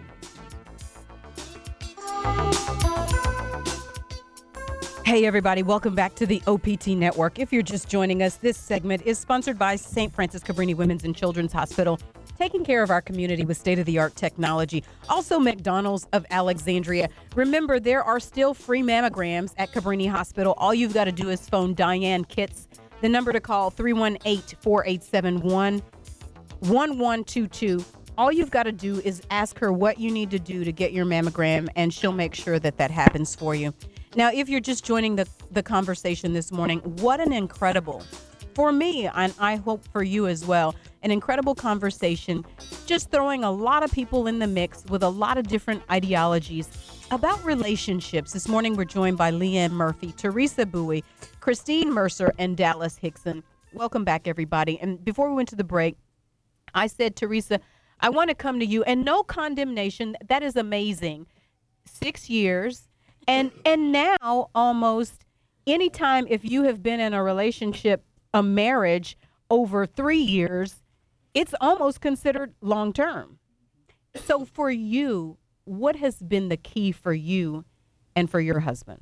Hey everybody, welcome back to the O P T Network. If you're just joining us, this segment is sponsored by Saint Francis Cabrini Women's and Children's Hospital, taking care of our community with state-of-the-art technology. Also, McDonald's of Alexandria. Remember, there are still free mammograms at Cabrini Hospital. All you've got to do is phone Diane Kitts. The number to call, three one eight, four eight seven one, one one two two. All you've got to do is ask her what you need to do to get your mammogram, and she'll make sure that that happens for you. Now, if you're just joining the, the conversation this morning, what an incredible, for me, and I hope for you as well, an incredible conversation, just throwing a lot of people in the mix with a lot of different ideologies about relationships. This morning, we're joined by Leanne Murphy, Teresa Bowie, Christine Mercer, and Dallas Hickson. Welcome back, everybody. And before we went to the break, I said, Teresa, I want to come to you, and no condemnation. That is amazing. Six years. And and now almost anytime if you have been in a relationship, a marriage over three years, it's almost considered long term. So for you, what has been the key for you and for your husband?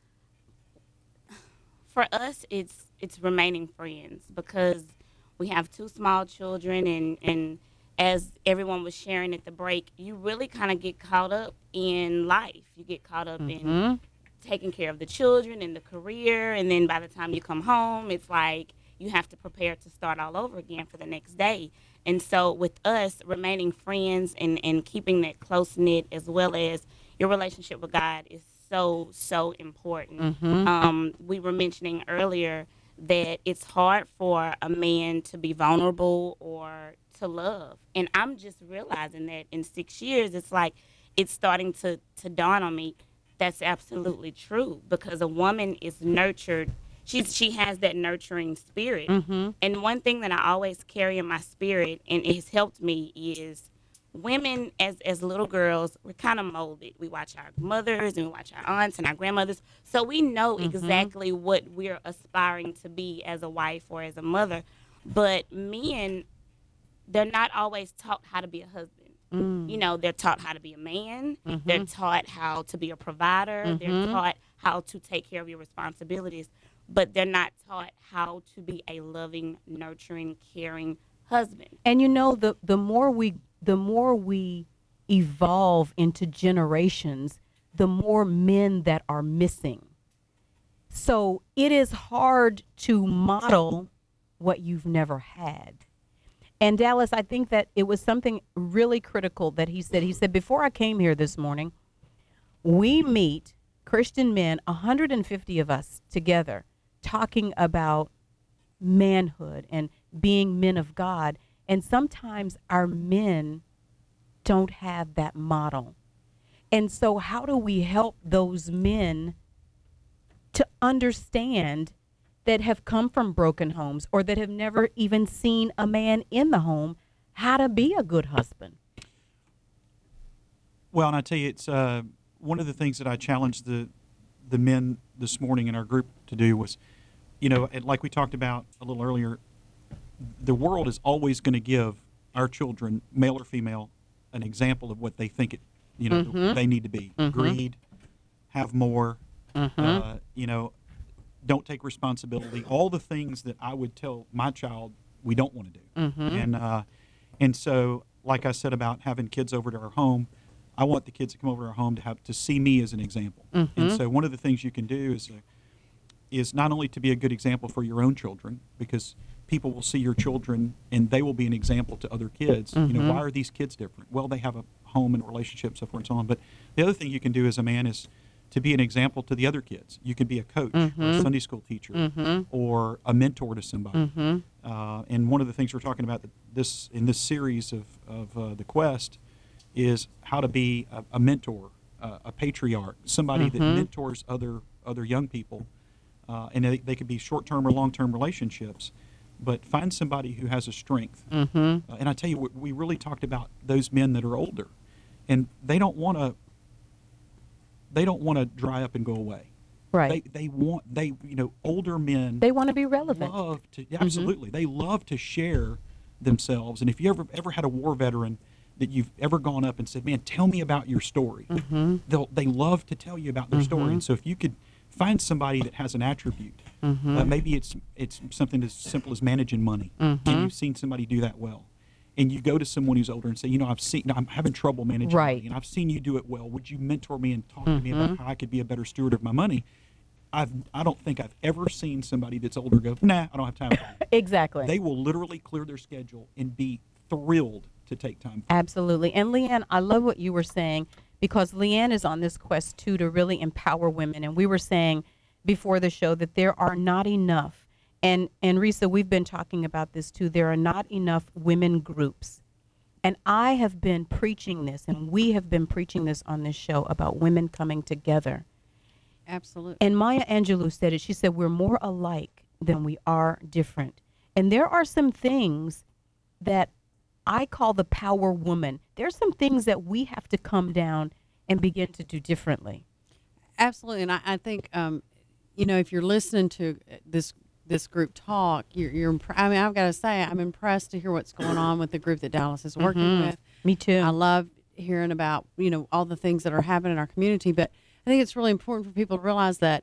For us, it's it's remaining friends because we have two small children, and, and as everyone was sharing at the break, you really kind of get caught up in life. You get caught up mm-hmm. in taking care of the children and the career, and then by the time you come home, it's like you have to prepare to start all over again for the next day. And so with us, remaining friends and, and keeping that close-knit, as well as your relationship with God, is so, so important. Mm-hmm. Um, we were mentioning earlier that it's hard for a man to be vulnerable or to love. And I'm just realizing that in six years, it's like it's starting to, to dawn on me. That's absolutely true, because a woman is nurtured. She's, she has that nurturing spirit. Mm-hmm. And one thing that I always carry in my spirit, and it has helped me, is women as, as little girls, we're kind of molded. We watch our mothers and we watch our aunts and our grandmothers. So we know Mm-hmm. exactly what we're aspiring to be as a wife or as a mother. But men, they're not always taught how to be a husband. Mm. You know, they're taught how to be a man. Mhm. They're taught how to be a provider. Mhm. They're taught how to take care of your responsibilities. But they're not taught how to be a loving, nurturing, caring husband. And you know, the the more we the more we evolve into generations, the more men that are missing. So it is hard to model what you've never had. And Dallas, I think that it was something really critical that he said. He said, before I came here this morning, we meet Christian men, one hundred fifty of us together, talking about manhood and being men of God. And sometimes our men don't have that model. And so how do we help those men to understand that have come from broken homes or that have never even seen a man in the home, how to be a good husband? Well, and I tell you, it's uh, one of the things that I challenged the the men this morning in our group to do was, you know, and like we talked about a little earlier, the world is always going to give our children, male or female, an example of what they think it, you know, Mhm. they need to be. Mhm. Greed, have more, Mhm. uh, you know, don't take responsibility. All the things that I would tell my child we don't want to do. Mhm. And uh, and so, like I said about having kids over to our home, I want the kids to come over to our home to have to see me as an example. Mhm. And so, one of the things you can do is uh, is not only to be a good example for your own children, because people will see your children and they will be an example to other kids. You Mhm. know, why are these kids different? Well, they have a home and relationship, so forth and so on. But the other thing you can do as a man is to be an example to the other kids. You could be a coach, or a Mhm. Sunday school teacher, Mhm. or a mentor to somebody. Mhm. Uh, and one of the things we're talking about this in this series of, of uh, the Quest is how to be a, a mentor, uh, a patriarch, somebody Mm-hmm. that mentors other other young people. Uh, and they, they could be short-term or long-term relationships. But find somebody who has a strength. Mm-hmm. Uh, and I tell you, we, we really talked about those men that are older. And they don't want to they don't want to dry up and go away. Right. They they want they you know older men. They want to be relevant. Love to yeah, absolutely. They love to share themselves. And if you ever ever had a war veteran that you've ever gone up and said, "Man, tell me about your story," Mm-hmm. they'll they love to tell you about their story. Mhm. And so if you could find somebody that has an attribute, Mhm. uh, maybe it's it's something as simple as managing money, and Mhm. you've seen somebody do that well. And you go to someone who's older and say, you know, I've seen, I'm having trouble managing Right. money, and I've seen you do it well. Would you mentor me and talk to me Mhm. about how I could be a better steward of my money? I've, I don't think I've ever seen somebody that's older go, nah, I don't have time for that. Exactly. They will literally clear their schedule and be thrilled to take time. Absolutely. And Leanne, I love what you were saying, because Leanne is on this quest too to really empower women. And we were saying before the show that there are not enough, and and Risa, we've been talking about this too, there are not enough women groups. And I have been preaching this, and we have been preaching this on this show about women coming together. Absolutely. And Maya Angelou said it. She said, we're more alike than we are different. And there are some things that I call the power woman. There's some things that we have to come down and begin to do differently. Absolutely. And I, I think, um, you know, if you're listening to this this group talk, you're, you're impre- I mean, I've got to say, I'm impressed to hear what's going on with the group that Dallas is working Mhm. with. Me too. I love hearing about, you know, all the things that are happening in our community. But I think it's really important for people to realize that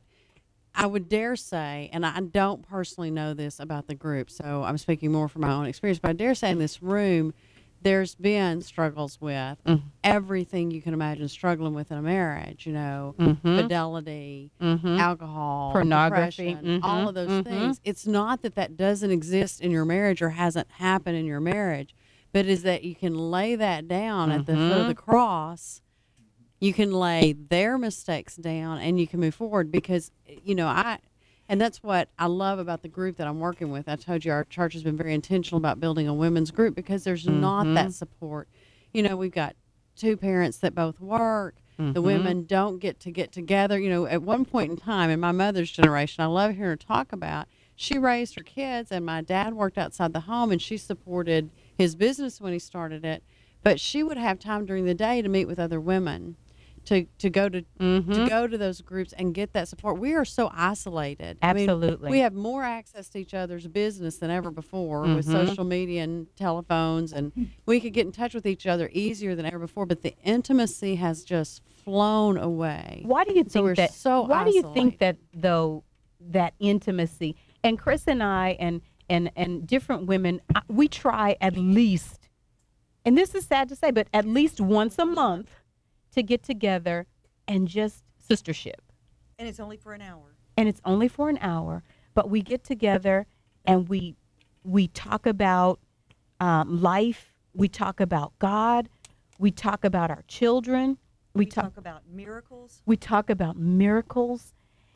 I would dare say, and I don't personally know this about the group, so I'm speaking more from my own experience, but I dare say in this room, there's been struggles with Mhm. everything you can imagine struggling with in a marriage, you know, Mhm. fidelity, Mhm. alcohol, Pornography. depression, all Mhm. of those Mhm. things. It's not that that doesn't exist in your marriage or hasn't happened in your marriage, but is that you can lay that down at the foot of the Mhm. cross. You can lay their mistakes down and you can move forward, because, you know, I, and that's what I love about the group that I'm working with. I told you our church has been very intentional about building a women's group because there's not that Mhm. support. You know, we've got two parents that both work. The Mhm. women don't get to get together. You know, at one point in time in my mother's generation, I love hearing her talk about, she raised her kids and my dad worked outside the home and she supported his business when he started it. But she would have time during the day to meet with other women. To, to go to Mhm. to go to those groups and get that support. We are so isolated. I mean, Absolutely. we have more access to each other's business than ever before with Mhm. social media and telephones, and we could get in touch with each other easier than ever before. But the intimacy has just flown away. Why do you So think we're that? so why do you think isolated. that though? That intimacy, and Chris and I and and and different women, uh, we try at least, and this is sad to say, but at least once a month to get together and just sistership. And it's only for an hour. And it's only for an hour, but we get together and we we talk about um, life. We talk about God. We talk about our children. We, We talk, talk about miracles. We talk about miracles.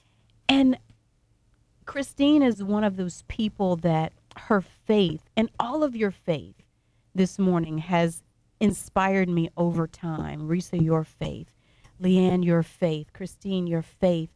And Christine is one of those people that her faith and all of your faith this morning has inspired me over time. Risa, your faith. Leanne, your faith. Christine, your faith.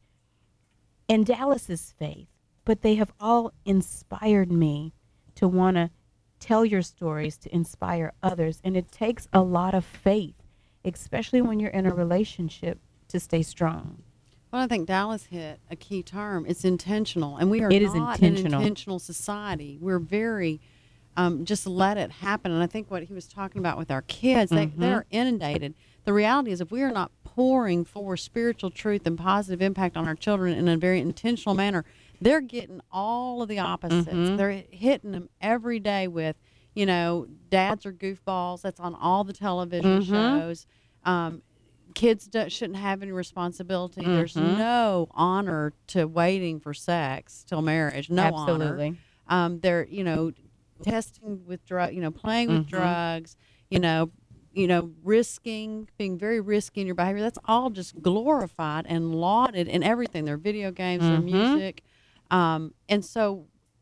And Dallas's faith. But they have all inspired me to want to tell your stories, to inspire others. And it takes a lot of faith, especially when you're in a relationship, to stay strong. Well, I think Dallas hit a key term. It's intentional, and we are It is not intentional. an intentional society. We're very um, just let it happen. And I think what he was talking about with our kids, they, Mhm. they're inundated. The reality is, if we are not pouring for spiritual truth and positive impact on our children in a very intentional manner, they're getting all of the opposites. Mhm. They're hitting them every day with, you know, dads are goofballs. That's on all the television Mhm. shows. Um, kids don't, shouldn't have any responsibility. There's Mhm. no honor to waiting for sex till marriage. No honor. Absolutely. Um, they're, you know, testing with drug, you know, playing with Mhm. drugs, you know, you know, risking, being very risky in your behavior. That's all just glorified and lauded in everything. Their video games, their Mhm. music. Um, and so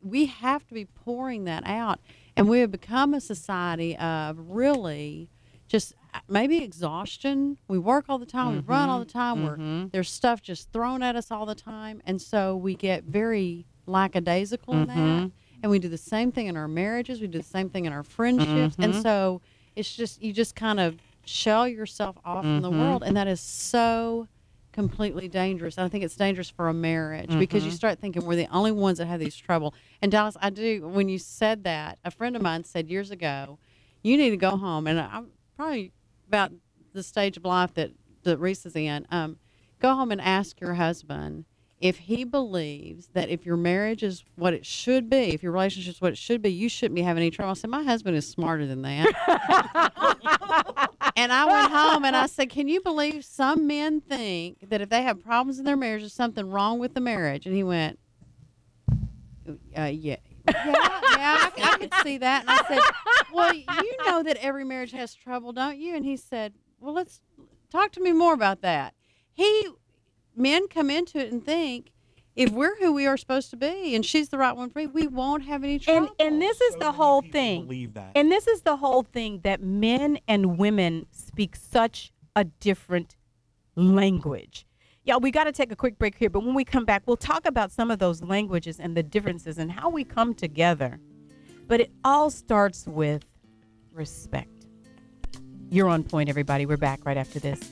we have to be pouring that out. And we have become a society of really just maybe exhaustion. We work all the time. Mm-hmm. We run all the time. Mm-hmm. We're, there's stuff just thrown at us all the time. And so we get very lackadaisical mm-hmm. in that. And we do the same thing in our marriages. We do the same thing in our friendships. Mm-hmm. And so it's just, you just kind of shell yourself off mm-hmm. from the world. And that is so completely dangerous. I think it's dangerous for a marriage mm-hmm. because you start thinking we're the only ones that have these trouble. And Dallas, I do, when you said that, a friend of mine said years ago, you need to go home. And I'm probably about the stage of life that, that Reese is in. Um, go home and ask your husband if he believes that if your marriage is what it should be, if your relationship is what it should be, you shouldn't be having any trouble. I said, my husband is smarter than that. And I went home and I said, can you believe some men think that if they have problems in their marriage, there's something wrong with the marriage? And he went, uh, yeah. Yeah, yeah, I, I could see that. And I said, well, you know that every marriage has trouble, don't you? And he said, well, let's talk to me more about that. He, men come into it and think, if we're who we are supposed to be and she's the right one for me, we won't have any trouble. And, and this is so the whole thing. Believe that. And this is the whole thing, that men and women speak such a different language. Yeah, we got to take a quick break here, but when we come back, we'll talk about some of those languages and the differences and how we come together. But it all starts with respect. You're on point, everybody. We're back right after this.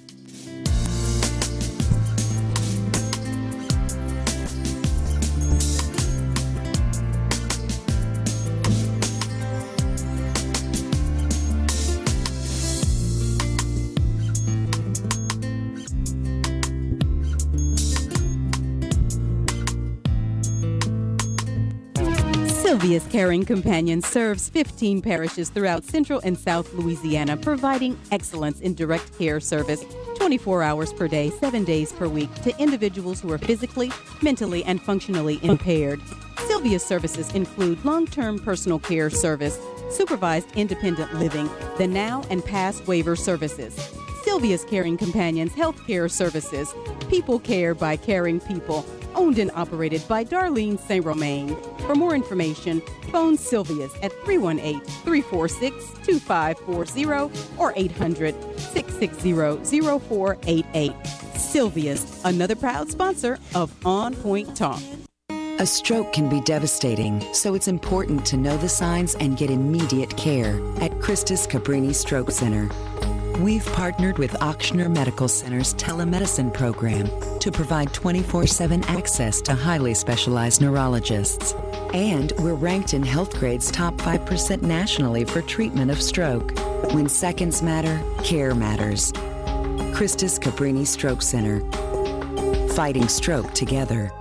Sylvia's Caring Companion serves fifteen parishes throughout Central and South Louisiana, providing excellence in direct care service twenty-four hours per day, seven days per week to individuals who are physically, mentally, and functionally impaired. Sylvia's services include long-term personal care service, supervised independent living, the now and past waiver services. Sylvia's Caring Companions Health Care Services, people care by caring people, owned and operated by Darlene Saint Romain. For more information, phone Sylvia's at three one eight, three four six, two five four zero or eight hundred, six six zero, zero four eight eight. Sylvia's, another proud sponsor of On Point Talk. A stroke can be devastating, so it's important to know the signs and get immediate care at Christus Cabrini Stroke Center. We've partnered with Ochsner Medical Center's telemedicine program to provide twenty-four seven access to highly specialized neurologists. And we're ranked in HealthGrade's top five percent nationally for treatment of stroke. When seconds matter, care matters. Christus Cabrini Stroke Center. Fighting stroke together.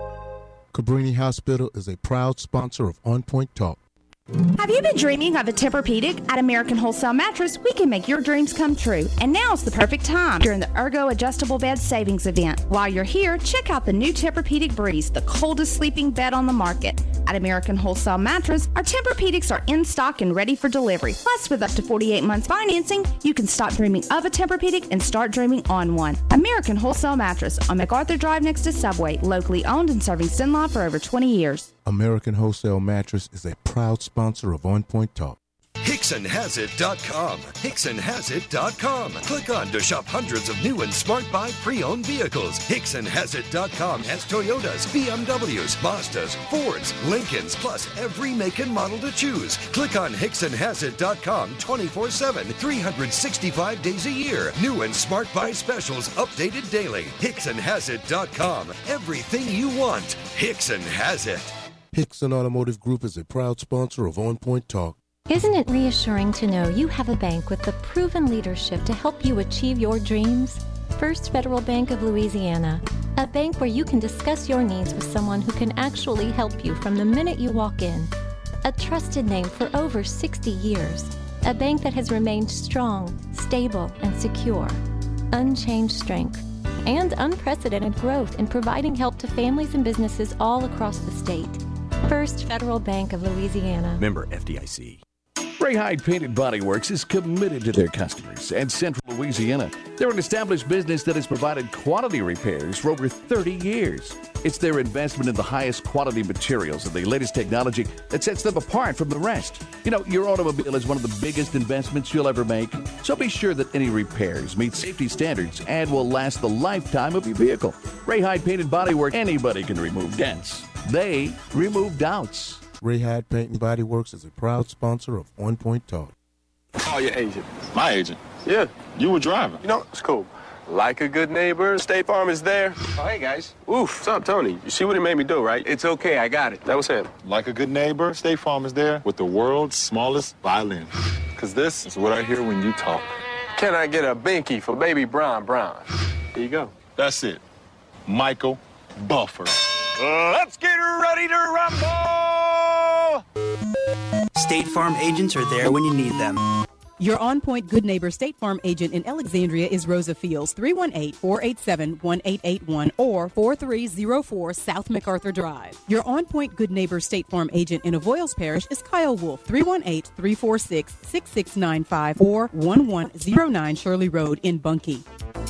Cabrini Hospital is a proud sponsor of On Point Talk. Have you been dreaming of a Tempur-Pedic? At American Wholesale Mattress, we can make your dreams come true. And now's the perfect time during the Ergo Adjustable Bed Savings Event. While you're here, check out the new Tempur-Pedic Breeze, the coldest sleeping bed on the market. At American Wholesale Mattress, our Tempur-Pedics are in stock and ready for delivery. Plus, with up to forty-eight months financing, you can stop dreaming of a Tempur-Pedic and start dreaming on one. American Wholesale Mattress on MacArthur Drive next to Subway, locally owned and serving Cenla for over twenty years. American Wholesale Mattress is a proud sponsor of On Point Talk. Hickson Has It dot com. Hickson Has It dot com. Click on to shop hundreds of new and smart buy pre-owned vehicles. Hickson Has It dot com has Toyotas, B M Ws, Mazdas, Fords, Lincolns, plus every make and model to choose. Click on Hickson Has It dot com twenty-four seven, three hundred sixty-five days a year. New and smart buy specials updated daily. Hickson Has It dot com. Everything you want. Hickson has it. Hickson Automotive Group is a proud sponsor of On Point Talk. Isn't it reassuring to know you have a bank with the proven leadership to help you achieve your dreams? First Federal Bank of Louisiana, a bank where you can discuss your needs with someone who can actually help you from the minute you walk in. A trusted name for over sixty years, a bank that has remained strong, stable, and secure. Unchanged strength and unprecedented growth in providing help to families and businesses all across the state. First Federal Bank of Louisiana. Member F D I C. Ray Hyde Painted Body Works is committed to their customers and Central Louisiana. They're an established business that has provided quality repairs for over thirty years. It's their investment in the highest quality materials and the latest technology that sets them apart from the rest. You know, your automobile is one of the biggest investments you'll ever make, so be sure that any repairs meet safety standards and will last the lifetime of your vehicle. Ray Hyde Paint and Body Works, anybody can remove dents. They remove doubts. Ray Hyde Paint and Body Works is a proud sponsor of On Point Talk. Call your agent. My agent? Yeah. You were driving. You know, it's cool. Like a good neighbor, State Farm is there. Oh, hey, guys. Oof, what's up, Tony? You see what he made me do, right? It's okay, I got it. That was him. Like a good neighbor, State Farm is there with the world's smallest violin. Because this is what I hear when you talk. Can I get a binky for baby Brown Brown? Here you go. That's it. Michael Buffer. Let's get ready to rumble! State Farm agents are there when you need them. Your On Point Good Neighbor State Farm agent in Alexandria is Rosa Fields, three one eight, four eight seven, one eight eight one or four three zero four South MacArthur Drive. Your On Point Good Neighbor State Farm agent in Avoyles Parish is Kyle Wolf, three one eight, three four six, six six nine five or one one zero nine Shirley Road in Bunkie.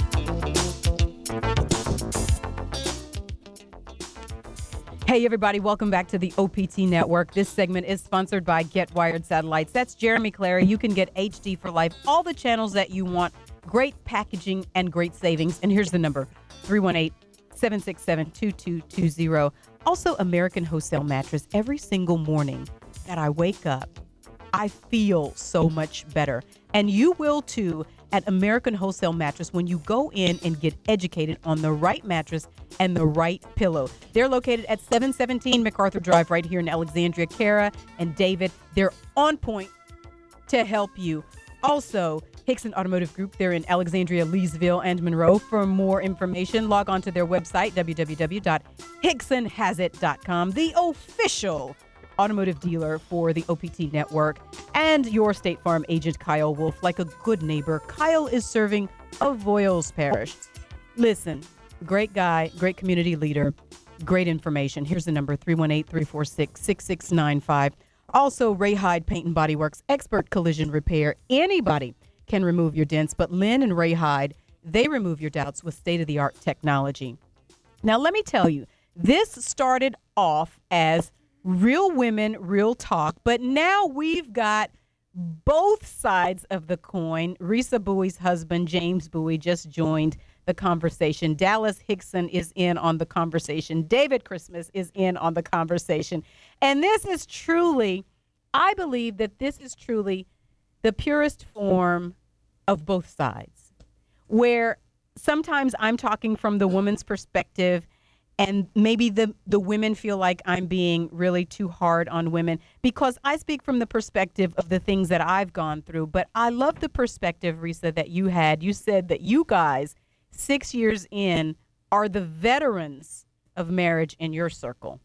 Hey, everybody, welcome back to the O P T Network. This segment is sponsored by Get Wired Satellites. That's Jeremy Clary. You can get H D for life, all the channels that you want, great packaging and great savings. And here's the number, three one eight, seven six seven, two two two zero. Also, American Wholesale Mattress. Every single morning that I wake up, I feel so much better. And you will, too, at American Wholesale Mattress when you go in and get educated on the right mattress and the right pillow. They're located at seven seventeen MacArthur Drive right here in Alexandria. Kara and David, they're on point to help you. Also, Hickson Automotive Group, they're in Alexandria, Leesville, and Monroe. For more information, log on to their website, w w w dot hickson has it dot com, the official automotive dealer for the O P T Network, and your State Farm agent, Kyle Wolf. Like a good neighbor, Kyle is serving Avoyles Parish. Listen, great guy, great community leader, great information. Here's the number, three one eight, three four six, six six nine five. Also, Ray Hyde Paint and Body Works, expert collision repair. Anybody can remove your dents, but Lynn and Ray Hyde, they remove your doubts with state-of-the-art technology. Now, let me tell you, this started off as real women, real talk, but now we've got both sides of the coin. Risa Bowie's husband, James Bowie, just joined the conversation. Dallas Hickson is in on the conversation. David Christmas is in on the conversation. And this is truly, I believe that this is truly the purest form of both sides, where sometimes I'm talking from the woman's perspective, and maybe the, the women feel like I'm being really too hard on women because I speak from the perspective of the things that I've gone through. But I love the perspective, Risa, that you had. You said that you guys, six years in, are the veterans of marriage in your circle.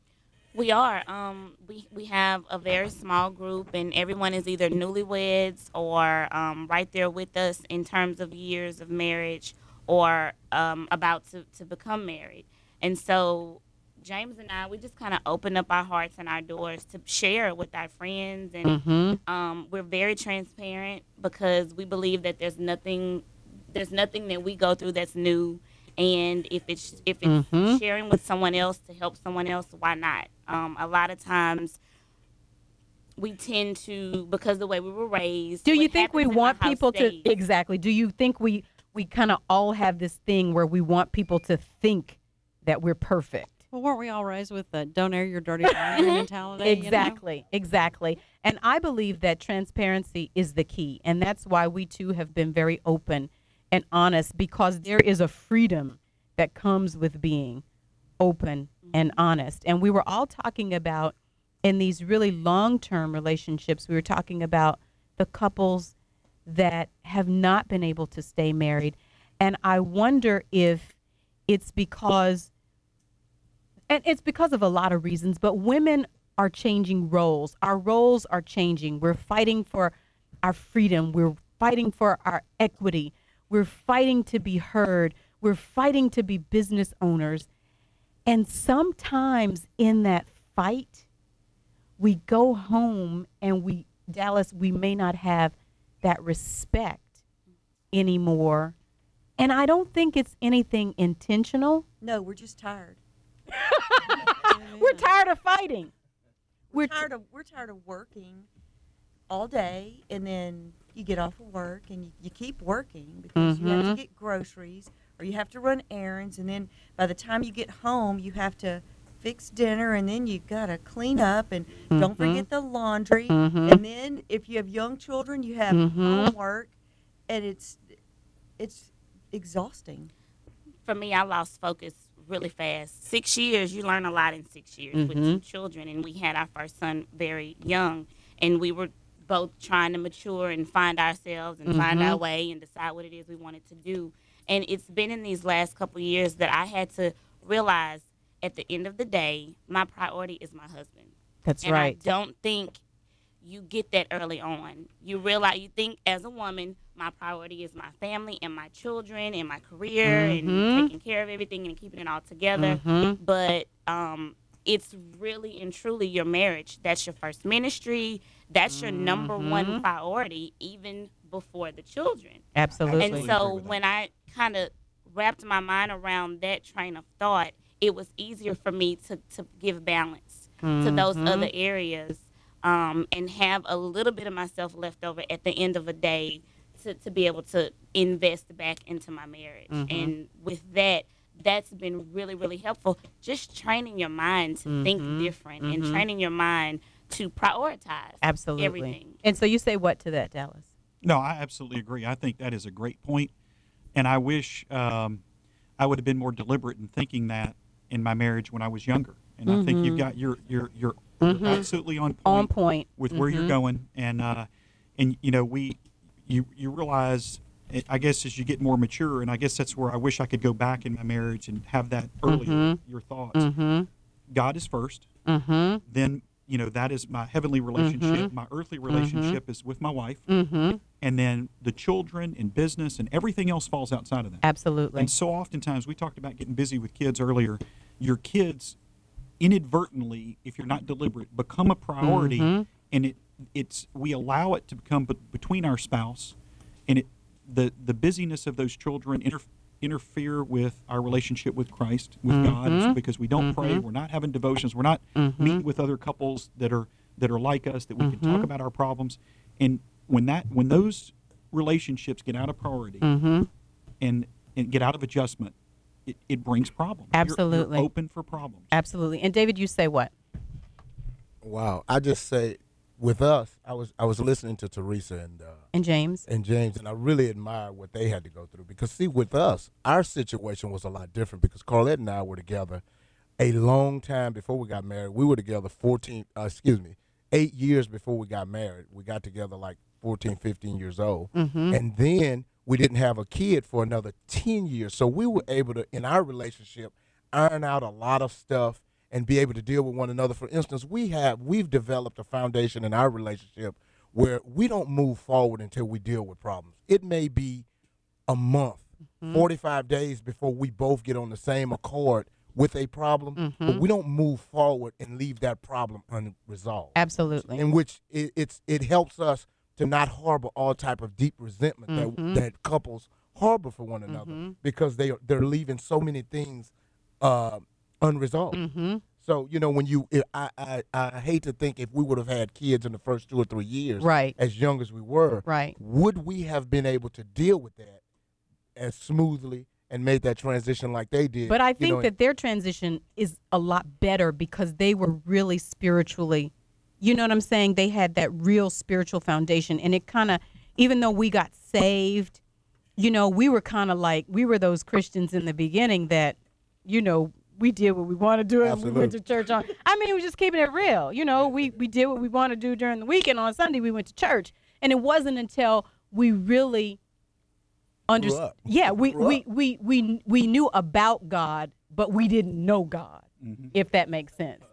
We are. Um, we, we have a very small group, and everyone is either newlyweds or um, right there with us in terms of years of marriage or um, about to, to become married. And so James and I, we just kind of open up our hearts and our doors to share with our friends. And Mm-hmm. um, we're very transparent because we believe that there's nothing there's nothing that we go through that's new. And if it's if it's Mhm. sharing with someone else to help someone else, why not? Um, a lot of times we tend to, because the way we were raised. Do you what think we happens in want the house people stays. to, exactly, do you think we, we kind of all have this thing where we want people to think that we're perfect? Well, weren't we all raised with the don't air your dirty laundry mentality? you know? Exactly, exactly. And I believe that transparency is the key. And that's why we too have been very open and honest, because there is a freedom that comes with being open and honest. And we were all talking about in these really long-term relationships, we were talking about the couples that have not been able to stay married. And I wonder if it's because, and it's because of a lot of reasons, but women are changing roles. Our roles are changing. We're fighting for our freedom. We're fighting for our equity. We're fighting to be heard. We're fighting to be business owners. And sometimes in that fight, we go home and we, Dallas, we may not have that respect anymore And I don't think it's anything intentional. No, we're just tired. We're tired of fighting. We're, we're tired of we're tired of working all day, and then you get off of work and you, you keep working because mm-hmm. you have to get groceries or you have to run errands, and then by the time you get home, you have to fix dinner, and then you gotta clean up, and mm-hmm. don't forget the laundry, mm-hmm. and then if you have young children, you have mm-hmm. homework, and it's it's exhausting. For me, I lost focus really fast. Six years, you learn a lot in six years mm-hmm. with two children, and we had our first son very young, and we were both trying to mature and find ourselves and mm-hmm. find our way and decide what it is we wanted to do. And it's been in these last couple of years that I had to realize at the end of the day, my priority is my husband. That's and right. I don't think you get that early on. You realize, you think as a woman, my priority is my family and my children and my career mm-hmm. and taking care of everything and keeping it all together. Mm-hmm. But um, it's really and truly your marriage. That's your first ministry. That's your mm-hmm. number one priority, even before the children. Absolutely. And so when I kind of wrapped my mind around that train of thought, it was easier for me to, to give balance mm-hmm. to those other areas um, and have a little bit of myself left over at the end of a day to, to be able to invest back into my marriage. Mm-hmm. And with that, that's been really, really helpful. Just training your mind to mm-hmm. think different mm-hmm. and training your mind to prioritize absolutely everything. And so you say what to that, Dallas? No, I absolutely agree. I think that is a great point. And I wish um, I would have been more deliberate in thinking that in my marriage when I was younger. And mm-hmm. I think you've got you're you're you're mm-hmm. absolutely on point, on point with where mm-hmm. you're going. And uh, and you know we you you realize, I guess, as you get more mature, and I guess that's where I wish I could go back in my marriage and have that earlier. Mm-hmm. Your thoughts. Mm-hmm. God is first. Mm-hmm. Then you know that is my heavenly relationship. Mm-hmm. My earthly relationship mm-hmm. is with my wife. Mm-hmm. And then the children and business and everything else falls outside of that. Absolutely. And so oftentimes, we talked about getting busy with kids earlier. Your kids inadvertently, if you're not deliberate, become a priority, mm-hmm. and it it's we allow it to become be- between our spouse, and it the the busyness of those children inter- interfere with our relationship with Christ, with mm-hmm. God, because we don't mm-hmm. pray, we're not having devotions, we're not mm-hmm. meeting with other couples that are that are like us, that we mm-hmm. can talk about our problems, and when that when those relationships get out of priority mm-hmm. and and get out of adjustment, it, it brings problems. Absolutely. You're, you're open for problems. Absolutely. And David, you say what? Wow. I just say, with us, I was I was listening to Teresa and uh, and James and James, and I really admire what they had to go through, because see, with us, our situation was a lot different, because Carlette and I were together a long time before we got married. We were together fourteen, uh, excuse me, eight years before we got married. We got together like fourteen, fifteen years old, mm-hmm. and then we didn't have a kid for another ten years. So we were able to, in our relationship, iron out a lot of stuff and be able to deal with one another. For instance, we have we've developed a foundation in our relationship where we don't move forward until we deal with problems. It may be a month, mm-hmm. forty-five days before we both get on the same accord with a problem, mm-hmm. but we don't move forward and leave that problem unresolved. Absolutely. In which it, it's it helps us to not harbor all type of deep resentment mm-hmm. that that couples harbor for one another, mm-hmm. because they they're leaving so many things uh, unresolved. Mm-hmm. So you know, when you I, I I hate to think if we would have had kids in the first two or three years, right, as young as we were, right, would we have been able to deal with that as smoothly and made that transition like they did? But I think you know, that their transition is a lot better because they were really spiritually, you know what I'm saying? They had that real spiritual foundation, and it kind of, even though we got saved, you know, we were kind of like, we were those Christians in the beginning that, you know, we did what we want to do, and Absolutely. we went to church on. I mean, we're just keeping it real. You know, we, we did what we want to do during the weekend. On Sunday, we went to church. And it wasn't until we really understood. Yeah, we, we, we, we, we knew about God, but we didn't know God, mm-hmm. if that makes sense.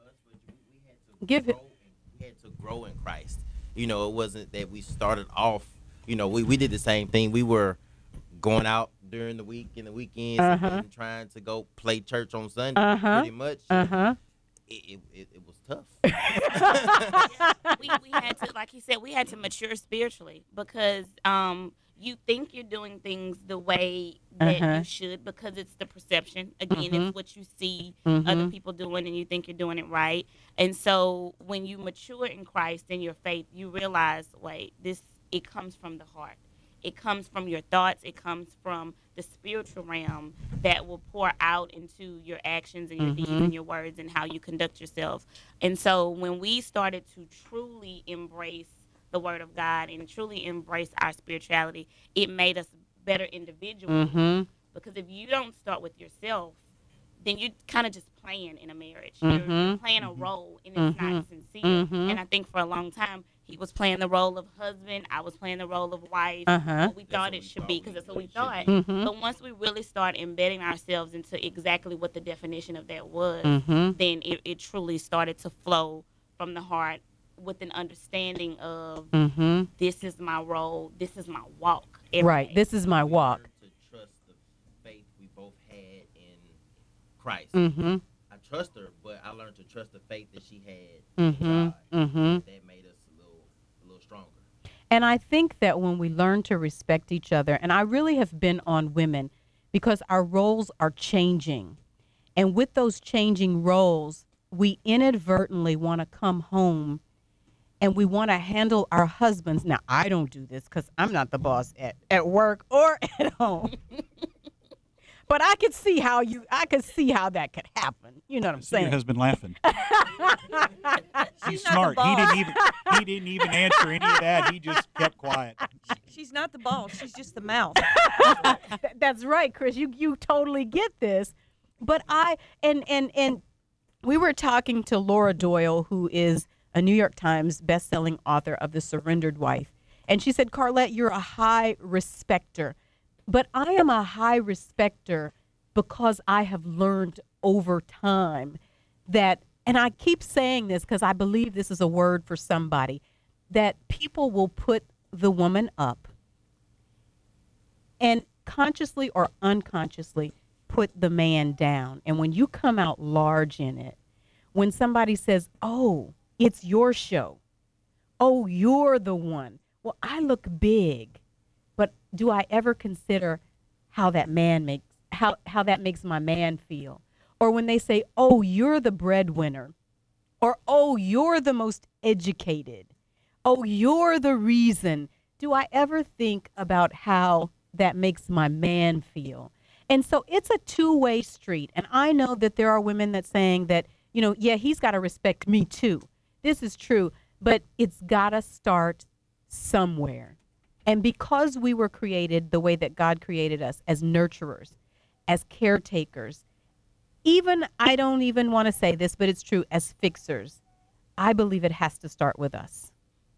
Give it. We had to grow in Christ. You know, it wasn't that we started off, you know, we, we did the same thing. We were going out during the week and the weekends uh-huh. and trying to go play church on Sunday, uh-huh. pretty much. Uh-huh. It, it, it was tough. we, we had to, like he said, we had to mature spiritually because um, you think you're doing things the way that Uh-huh. you should because it's the perception. Again, Mhm. it's what you see Mhm. other people doing and you think you're doing it right. And so when you mature in Christ in your faith, you realize, wait, this it comes from the heart. It comes from your thoughts. It comes from the spiritual realm that will pour out into your actions and your deeds Mhm. and your words and how you conduct yourself. And so when we started to truly embrace the word of God and truly embrace our spirituality, it made us better individuals. Mhm. Because if you don't start with yourself, then you're kind of just playing in a marriage. You're, you're Mhm. playing a role and it's not Mhm. sincere. Mhm. And I think for a long time, he was playing the role of husband. I was playing the role of wife. Uh-huh. What we thought it should be because that's what we thought. Mhm. But once we really start embedding ourselves into exactly what the definition of that was, Mhm. then it, it truly started to flow from the heart with an understanding of Mhm. this is my role, this is my walk. every Right. day. This is my walk. To trust the faith we both had in Christ. Mhm. I trust her, but I learned to trust the faith that she had Mhm. in God. Mhm. That made us a little, a little stronger. And I think that when we learn to respect each other, and I really have been on women because our roles are changing. And with those changing roles, we inadvertently want to come home and we want to handle our husbands. Now, I don't do this because I'm not the boss at, at work or at home. But I could see how you, I could see how that could happen. You know what I'm See your saying? husband laughing. He's She's not the smart. He boss. didn't even he didn't even answer any of that. He just kept quiet. She's not the boss. She's just the mouth. Th- That's right, Chris. You you totally get this. But I and and and we were talking to Laura Doyle, who is a New York Times best-selling author of The Surrendered Wife. And she said, Carlette, you're a high respecter. But I am a high respecter because I have learned over time that, and I keep saying this because I believe this is a word for somebody, that people will put the woman up and consciously or unconsciously put the man down. And when you come out large in it, when somebody says, oh, it's your show. Oh, you're the one. Well, I look big, but do I ever consider how that man makes, how, how that makes my man feel? Or when they say, oh, you're the breadwinner, or oh, you're the most educated, oh, you're the reason. Do I ever think about how that makes my man feel? And so it's a two-way street. And I know that there are women that saying that, you know, yeah, he's got to respect me too. This is true, but it's got to start somewhere. And because we were created the way that God created us, as nurturers, as caretakers, even, I don't even want to say this, but it's true, as fixers, I believe it has to start with us.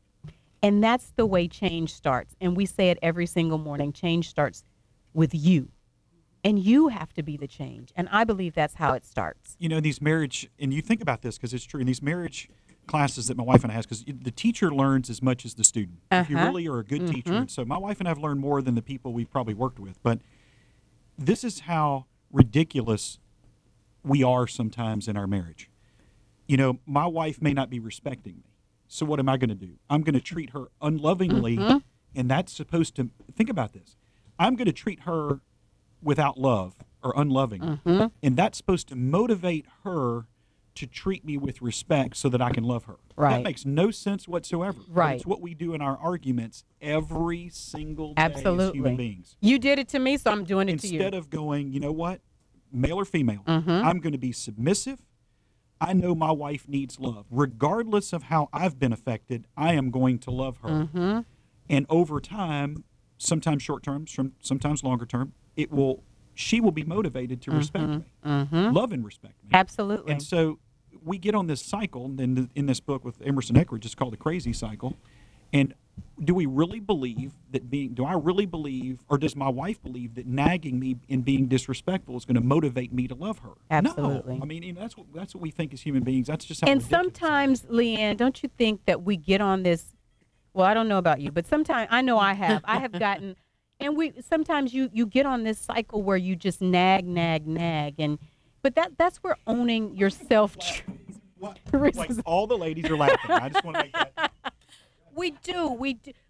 And that's the way change starts. And we say it every single morning. Change starts with you. And you have to be the change. And I believe that's how it starts. You know, these marriage, and you think about this because it's true, in these marriage classes that my wife and I have, because the teacher learns as much as the student. If you Uh-huh. really are a good teacher. Mhm. And so my wife and I have learned more than the people we've probably worked with. But this is how ridiculous we are sometimes in our marriage. You know, my wife may not be respecting me. So what am I going to do? I'm going to treat her unlovingly. Mhm. And that's supposed to, think about this. I'm going to treat her without love or unloving. Mhm. And that's supposed to motivate her to treat me with respect so that I can love her. Right. That makes no sense whatsoever. But Right. it's what we do in our arguments every single day as Absolutely. human beings. You did it to me, so I'm doing it to you. Instead of going, you know what, male or female, Mhm. I'm going to be submissive. I know my wife needs love. Regardless of how I've been affected, I am going to love her. Mhm. And over time, sometimes short term, some- sometimes longer term, it will. She will be motivated to respect Mhm. me, Mhm. love and respect me. Absolutely. And so we get on this cycle, and in, the, in this book with Emerson Eckridge, it's called the crazy cycle. And do we really believe that being? Do I really believe, or does my wife believe that nagging me and being disrespectful is going to motivate me to love her? Absolutely. No. I mean, you know, that's what that's what we think as human beings. That's just how. And ridiculous. sometimes, Leanne, don't you think that we get on this? Well, I don't know about you, but sometimes I know I have. I have gotten, and we sometimes you you get on this cycle where you just nag, nag, nag, and but that that's where owning yourself. Like all the ladies are laughing. I just want to make that. We do. We do.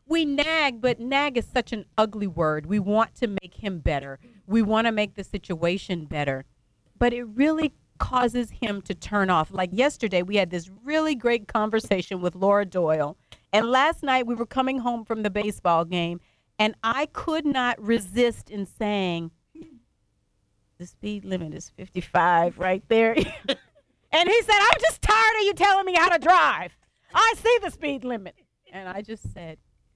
we nag, but nag is such an ugly word. We want to make him better. We want to make the situation better. But it really causes him to turn off. Like yesterday, we had this really great conversation with Laura Doyle. And last night, we were coming home from the baseball game, and I could not resist in saying, the speed limit is fifty-five right there. And he said, I'm just tired of you telling me how to drive. I see the speed limit. And I just said,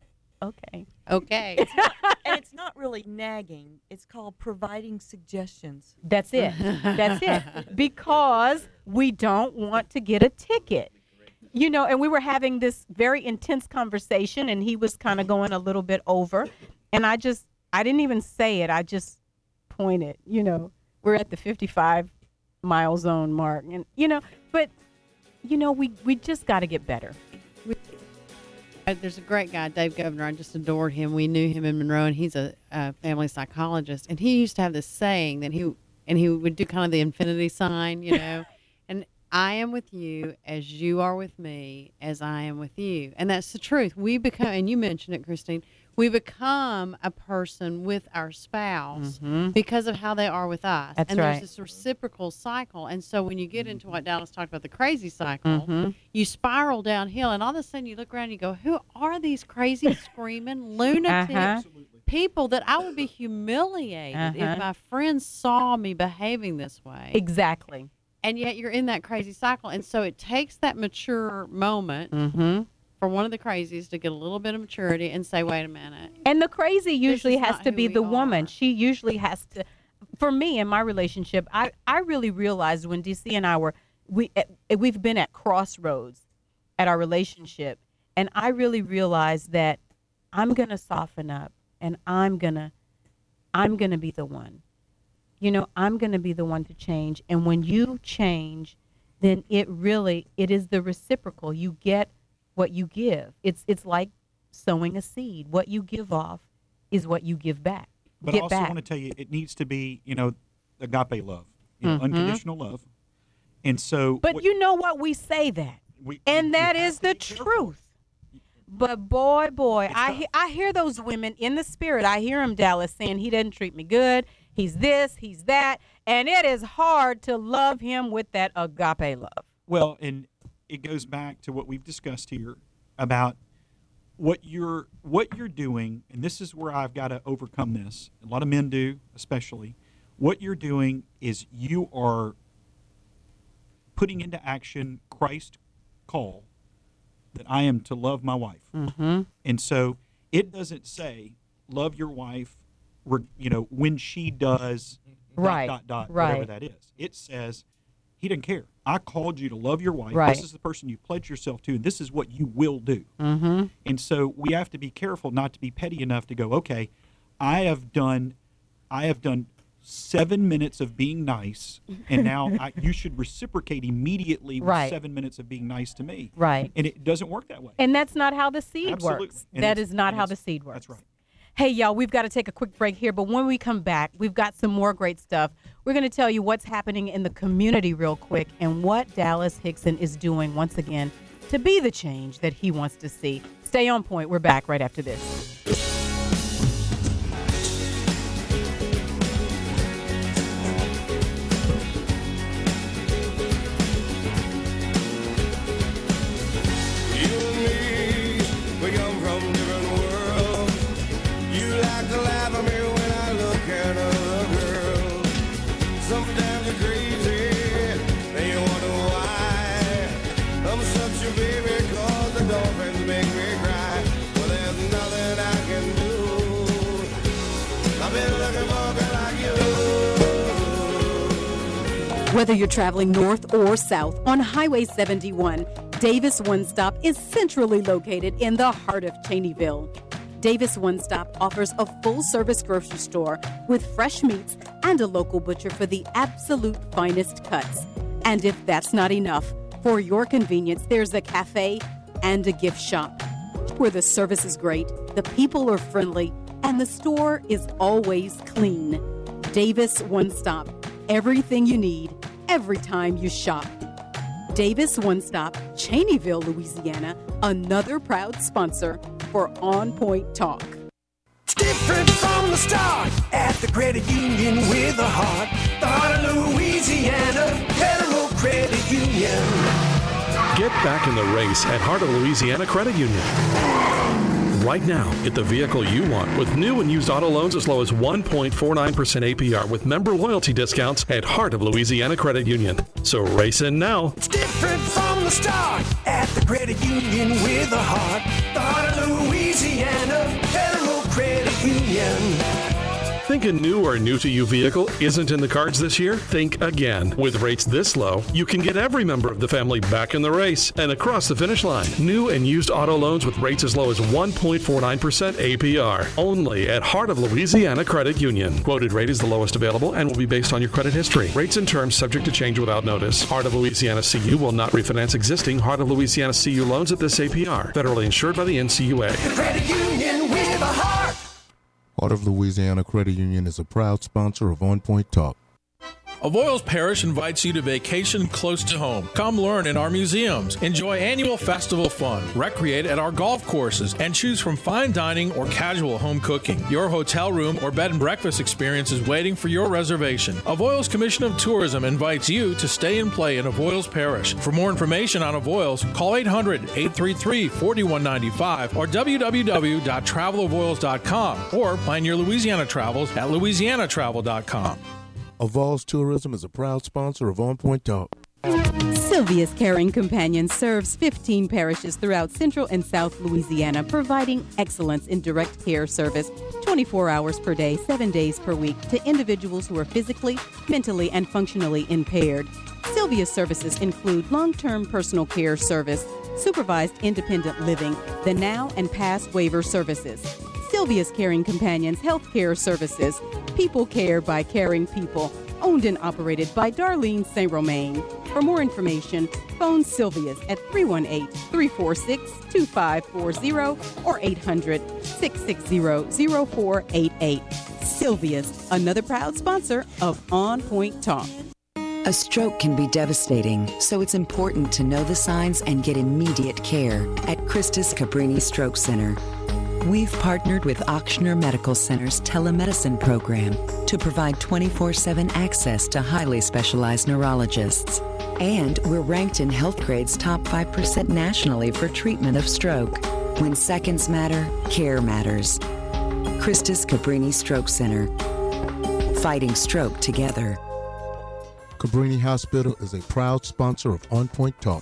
okay. Okay. It's not, and it's not really nagging. It's called providing suggestions. That's it. That's it. Because we don't want to get a ticket. You know, and we were having this very intense conversation, and he was kind of going a little bit over. And I just, I didn't even say it. I just pointed, you know, we're at the fifty-five mile zone mark. And, you know, but, you know, we, we just got to get better. We, Uh, There's a great guy, Dave Governor. I just adored him. We knew him in Monroe, and he's a, a family psychologist. And he used to have this saying that he and he would do kind of the infinity sign, you know. And I am with you as you are with me, as I am with you. And that's the truth. We become, and you mentioned it, Christine, we become a person with our spouse Mhm. because of how they are with us. That's and right. there's this reciprocal cycle. And so when you get into what Dallas talked about, the crazy cycle, Mhm. you spiral downhill, and all of a sudden you look around and you go, who are these crazy, screaming, lunatic Uh-huh. people that I would be humiliated Uh-huh. if my friends saw me behaving this way? Exactly. And yet you're in that crazy cycle. And so it takes that mature moment Mm-hmm. for one of the crazies to get a little bit of maturity and say, wait a minute. And the crazy usually is has not to who be we the woman. She usually has to. For me, in my relationship, I, I really realized when D C and I were, we, eh, we've been at crossroads at our relationship. And I really realized that I'm going to soften up and I'm going to, I'm going to be the one. You know, I'm going to be the one to change. And when you change, then it really, it is the reciprocal. You get what you give. It's it's like sowing a seed. What you give off is what you give back. But Get I also back. want to tell you, it needs to be, you know, agape love, you know, Mhm. unconditional love. And so, But what- you know what? We say that. We- and that is the truth. But boy, boy, I, he- I hear those women in the spirit. I hear them, Dallas, saying he doesn't treat me good. He's this, he's that. And it is hard to love him with that agape love. well, and it goes back to what we've discussed here about what you're what you're doing, and this is where I've got to overcome this. A lot of men do, especially. What you're doing is you are putting into action Christ's call that I am to love my wife. Mm-hmm. And so it doesn't say love your wife, re- you know, when she does Right, dot, dot, dot, right. whatever that is. It says he doesn't care. I called you to love your wife. Right. This is the person you pledge yourself to, and this is what you will do. Mm-hmm. And so we have to be careful not to be petty enough to go, okay, I have done, I have done seven minutes of being nice, and now I, you should reciprocate immediately with Right. seven minutes of being nice to me. Right. And it doesn't work that way. And that's not how the seed Absolutely. works. And That it's- is not and how it's- the seed works. That's right. Hey, y'all, we've got to take a quick break here, but when we come back, we've got some more great stuff. We're going to tell you what's happening in the community real quick and what Dallas Hickson is doing once again to be the change that he wants to see. Stay on point. We're back right after this. You and me, we come from different worlds. You like to laugh at me when I look at other girls. Sometimes you're crazy, and you wonder why. I'm such a baby, cause the dolphins make me cry. Well, there's nothing I can do. I've been looking for a girl like you. Whether you're traveling north or south on Highway seventy-one, Davis One Stop is centrally located in the heart of Cheneyville. Davis One Stop offers a full-service grocery store with fresh meats and a local butcher for the absolute finest cuts. And if that's not enough, for your convenience, there's a cafe and a gift shop where the service is great, the people are friendly, and the store is always clean. Davis One Stop. Everything you need, every time you shop. Davis One Stop, Cheneyville, Louisiana, another proud sponsor for On Point Talk. It's different from the start at the credit union with a heart. The heart of Louisiana Federal Credit Union. Get back in the race at Heart of Louisiana Credit Union. Right now, get the vehicle you want with new and used auto loans as low as one point four nine percent A P R with member loyalty discounts at Heart of Louisiana Credit Union. So race in now. It's different from the start at the credit union with a heart. The heart of Louisiana Federal Credit Union. Think a new or new to you vehicle isn't in the cards this year? Think again. With rates this low, you can get every member of the family back in the race and across the finish line. New and used auto loans with rates as low as one point four nine percent A P R. Only at Heart of Louisiana Credit Union. Quoted rate is the lowest available and will be based on your credit history. Rates and terms subject to change without notice. Heart of Louisiana C U will not refinance existing Heart of Louisiana C U loans at this A P R. Federally insured by the N C U A. The credit union with a heart. Heart of Louisiana Credit Union is a proud sponsor of On Point Talk. Avoyles Parish invites you to vacation close to home. Come learn in our museums, enjoy annual festival fun, recreate at our golf courses, and choose from fine dining or casual home cooking. Your hotel room or bed and breakfast experience is waiting for your reservation. Avoyles Commission of Tourism invites you to stay and play in Avoyles Parish. For more information on Avoyles, call eight hundred, eight three three, four one nine five or w w w dot travel avoyles dot com or plan your Louisiana travels at louisiana travel dot com. Avoyles Tourism is a proud sponsor of On Point Talk. Sylvia's Caring Companion serves fifteen parishes throughout Central and South Louisiana, providing excellence in direct care service twenty-four hours per day, seven days per week to individuals who are physically, mentally, and functionally impaired. Sylvia's services include long-term personal care service, supervised independent living, the now and past waiver services, Sylvia's Caring Companions Healthcare Services, People Care by Caring People, owned and operated by Darlene Saint Romain. For more information, phone Sylvia's at three one eight, three four six, two five four zero or eight hundred, six six zero, zero four eight eight. Sylvia's, another proud sponsor of On Point Talk. A stroke can be devastating, so it's important to know the signs and get immediate care at Christus Cabrini Stroke Center. We've partnered with Ochsner Medical Center's telemedicine program to provide twenty-four seven access to highly specialized neurologists. And we're ranked in Healthgrade's top five percent nationally for treatment of stroke. When seconds matter, care matters. Christus Cabrini Stroke Center. Fighting stroke together. Cabrini Hospital is a proud sponsor of On Point Talk.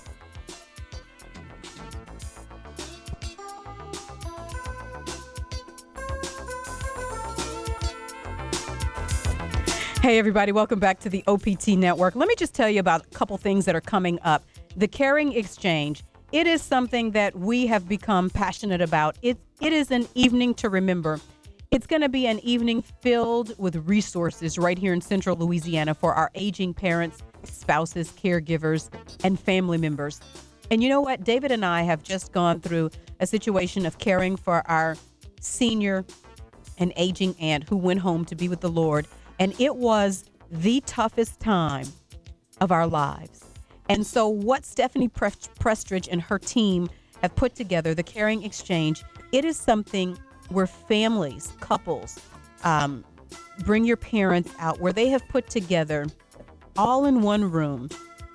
Hey, everybody, welcome back to the O P T Network. Let me just tell you about a couple things that are coming up. The Caring Exchange. It is something that we have become passionate about. It, it is an evening to remember. It's going to be an evening filled with resources right here in Central Louisiana for our aging parents, spouses, caregivers, and family members. And you know what? David and I have just gone through a situation of caring for our senior and aging aunt who went home to be with the Lord. And it was the toughest time of our lives. And so what Stephanie Prestridge and her team have put together, the Caring Exchange, it is something where families, couples, um, bring your parents out, where they have put together all in one room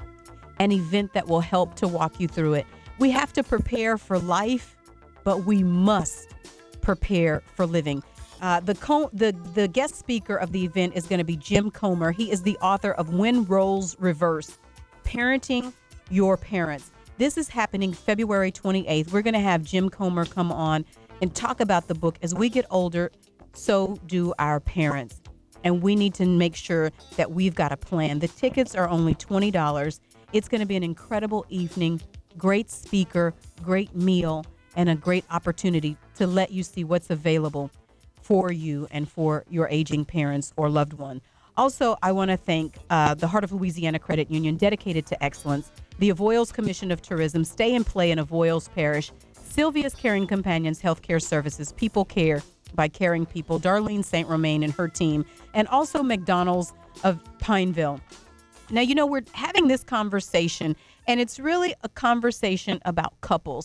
an event that will help to walk you through it. We have to prepare for life, but we must prepare for living. Uh, the, co- the the guest speaker of the event is going to be Jim Comer. He is the author of When Roles Reverse, Parenting Your Parents. This is happening February twenty-eighth. We're going to have Jim Comer come on and talk about the book. As we get older, so do our parents. And we need to make sure that we've got a plan. The tickets are only twenty dollars. It's going to be an incredible evening, great speaker, great meal, and a great opportunity to let you see what's available for you and for your aging parents or loved one. Also, I want to thank uh, the Heart of Louisiana Credit Union, dedicated to excellence, the Avoyles Commission of Tourism, Stay and Play in Avoyles Parish, Sylvia's Caring Companions Healthcare Services, People Care by Caring People, Darlene Saint Romain and her team, and also McDonald's of Pineville. Now, you know, we're having this conversation, and it's really a conversation about couples.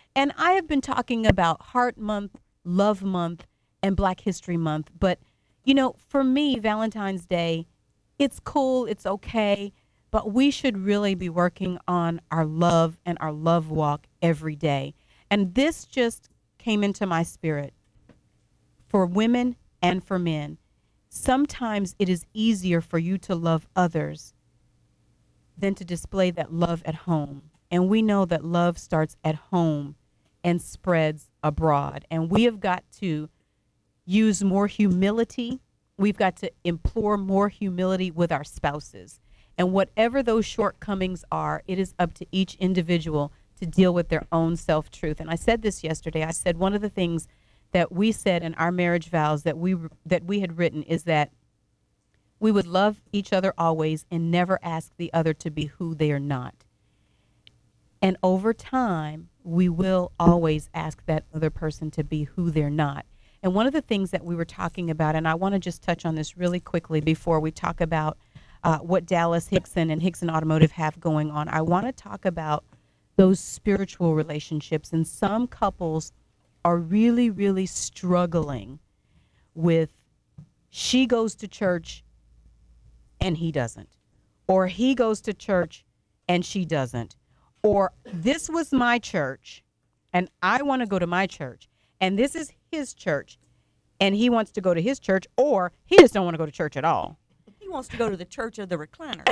And I have been talking about Heart Month, Love Month, and Black History Month. But, you know, for me, Valentine's Day, it's cool, it's okay, but we should really be working on our love and our love walk every day. And this just came into my spirit for women and for men. Sometimes it is easier for you to love others than to display that love at home. And we know that love starts at home and spreads abroad. And we have got to use more humility. We've got to implore more humility with our spouses. And whatever those shortcomings are, it is up to each individual to deal with their own self-truth. And I said this yesterday. I said one of the things that we said in our marriage vows that we that we had written is that we would love each other always and never ask the other to be who they are not. And over time, we will always ask that other person to be who they're not. And one of the things that we were talking about, and I want to just touch on this really quickly before we talk about uh, what Dallas Hickson and Hickson Automotive have going on, I want to talk about those spiritual relationships. And some couples are really, really struggling with she goes to church and he doesn't, or he goes to church and she doesn't, or this was my church and I want to go to my church, and this is his church and he wants to go to his church, or he just don't want to go to church at all. He wants to go to the church of the recliner.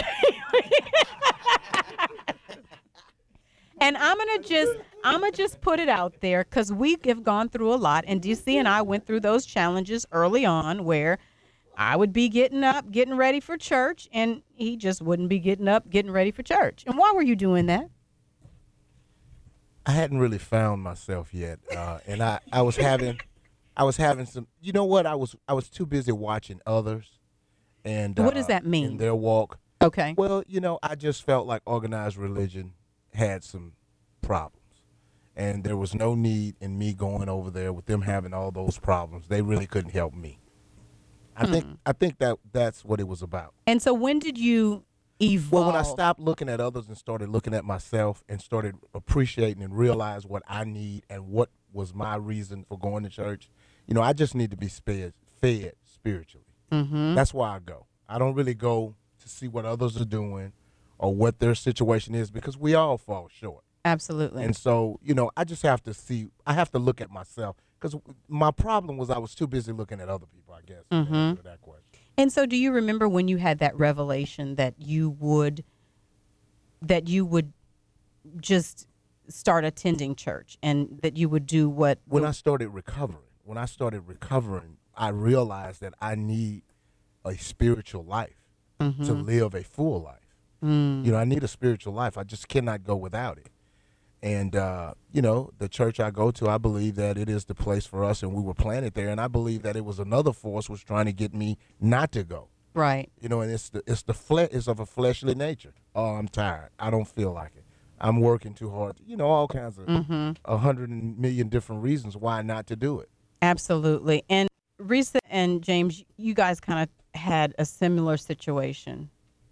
And I'm gonna just I'm gonna just put it out there, because we have gone through a lot, and D C and I went through those challenges early on where I would be getting up, getting ready for church, and he just wouldn't be getting up, getting ready for church. And why were you doing that? I hadn't really found myself yet, uh, and I, I was having I was having some. You know what? I was I was too busy watching others, and What uh, does that mean? in their walk. Okay. Well, you know, I just felt like organized religion had some problems, and there was no need in me going over there with them having all those problems. They really couldn't help me. I Hmm. think I think that that's what it was about. And so when did you evolve? Well, when I stopped looking at others and started looking at myself and started appreciating and realize what I need and what was my reason for going to church, you know, I just need to be fed, fed spiritually. Mhm. That's why I go. I don't really go to see what others are doing or what their situation is, because we all fall short. Absolutely. And so, you know, I just have to see, I have to look at myself, because my problem was I was too busy looking at other people, I guess, to Mhm. answer that question. And so do you remember when you had that revelation that you would that you would just start attending church and that you would do what When I started recovering, when I started recovering, I realized that I need a spiritual life to Mhm. live a full life. Mm. You know, I need a spiritual life. I just cannot go without it. And, uh, you know, the church I go to, I believe that it is the place for us, and we were planted there. And I believe that it was another force was trying to get me not to go. Right. You know, and it's the it's the flesh it's of a fleshly nature. Oh, I'm tired. I don't feel like it. I'm working too hard. You know, all kinds of Mhm. a hundred million different reasons why not to do it. Absolutely. And Risa and James, you guys kind of had a similar situation.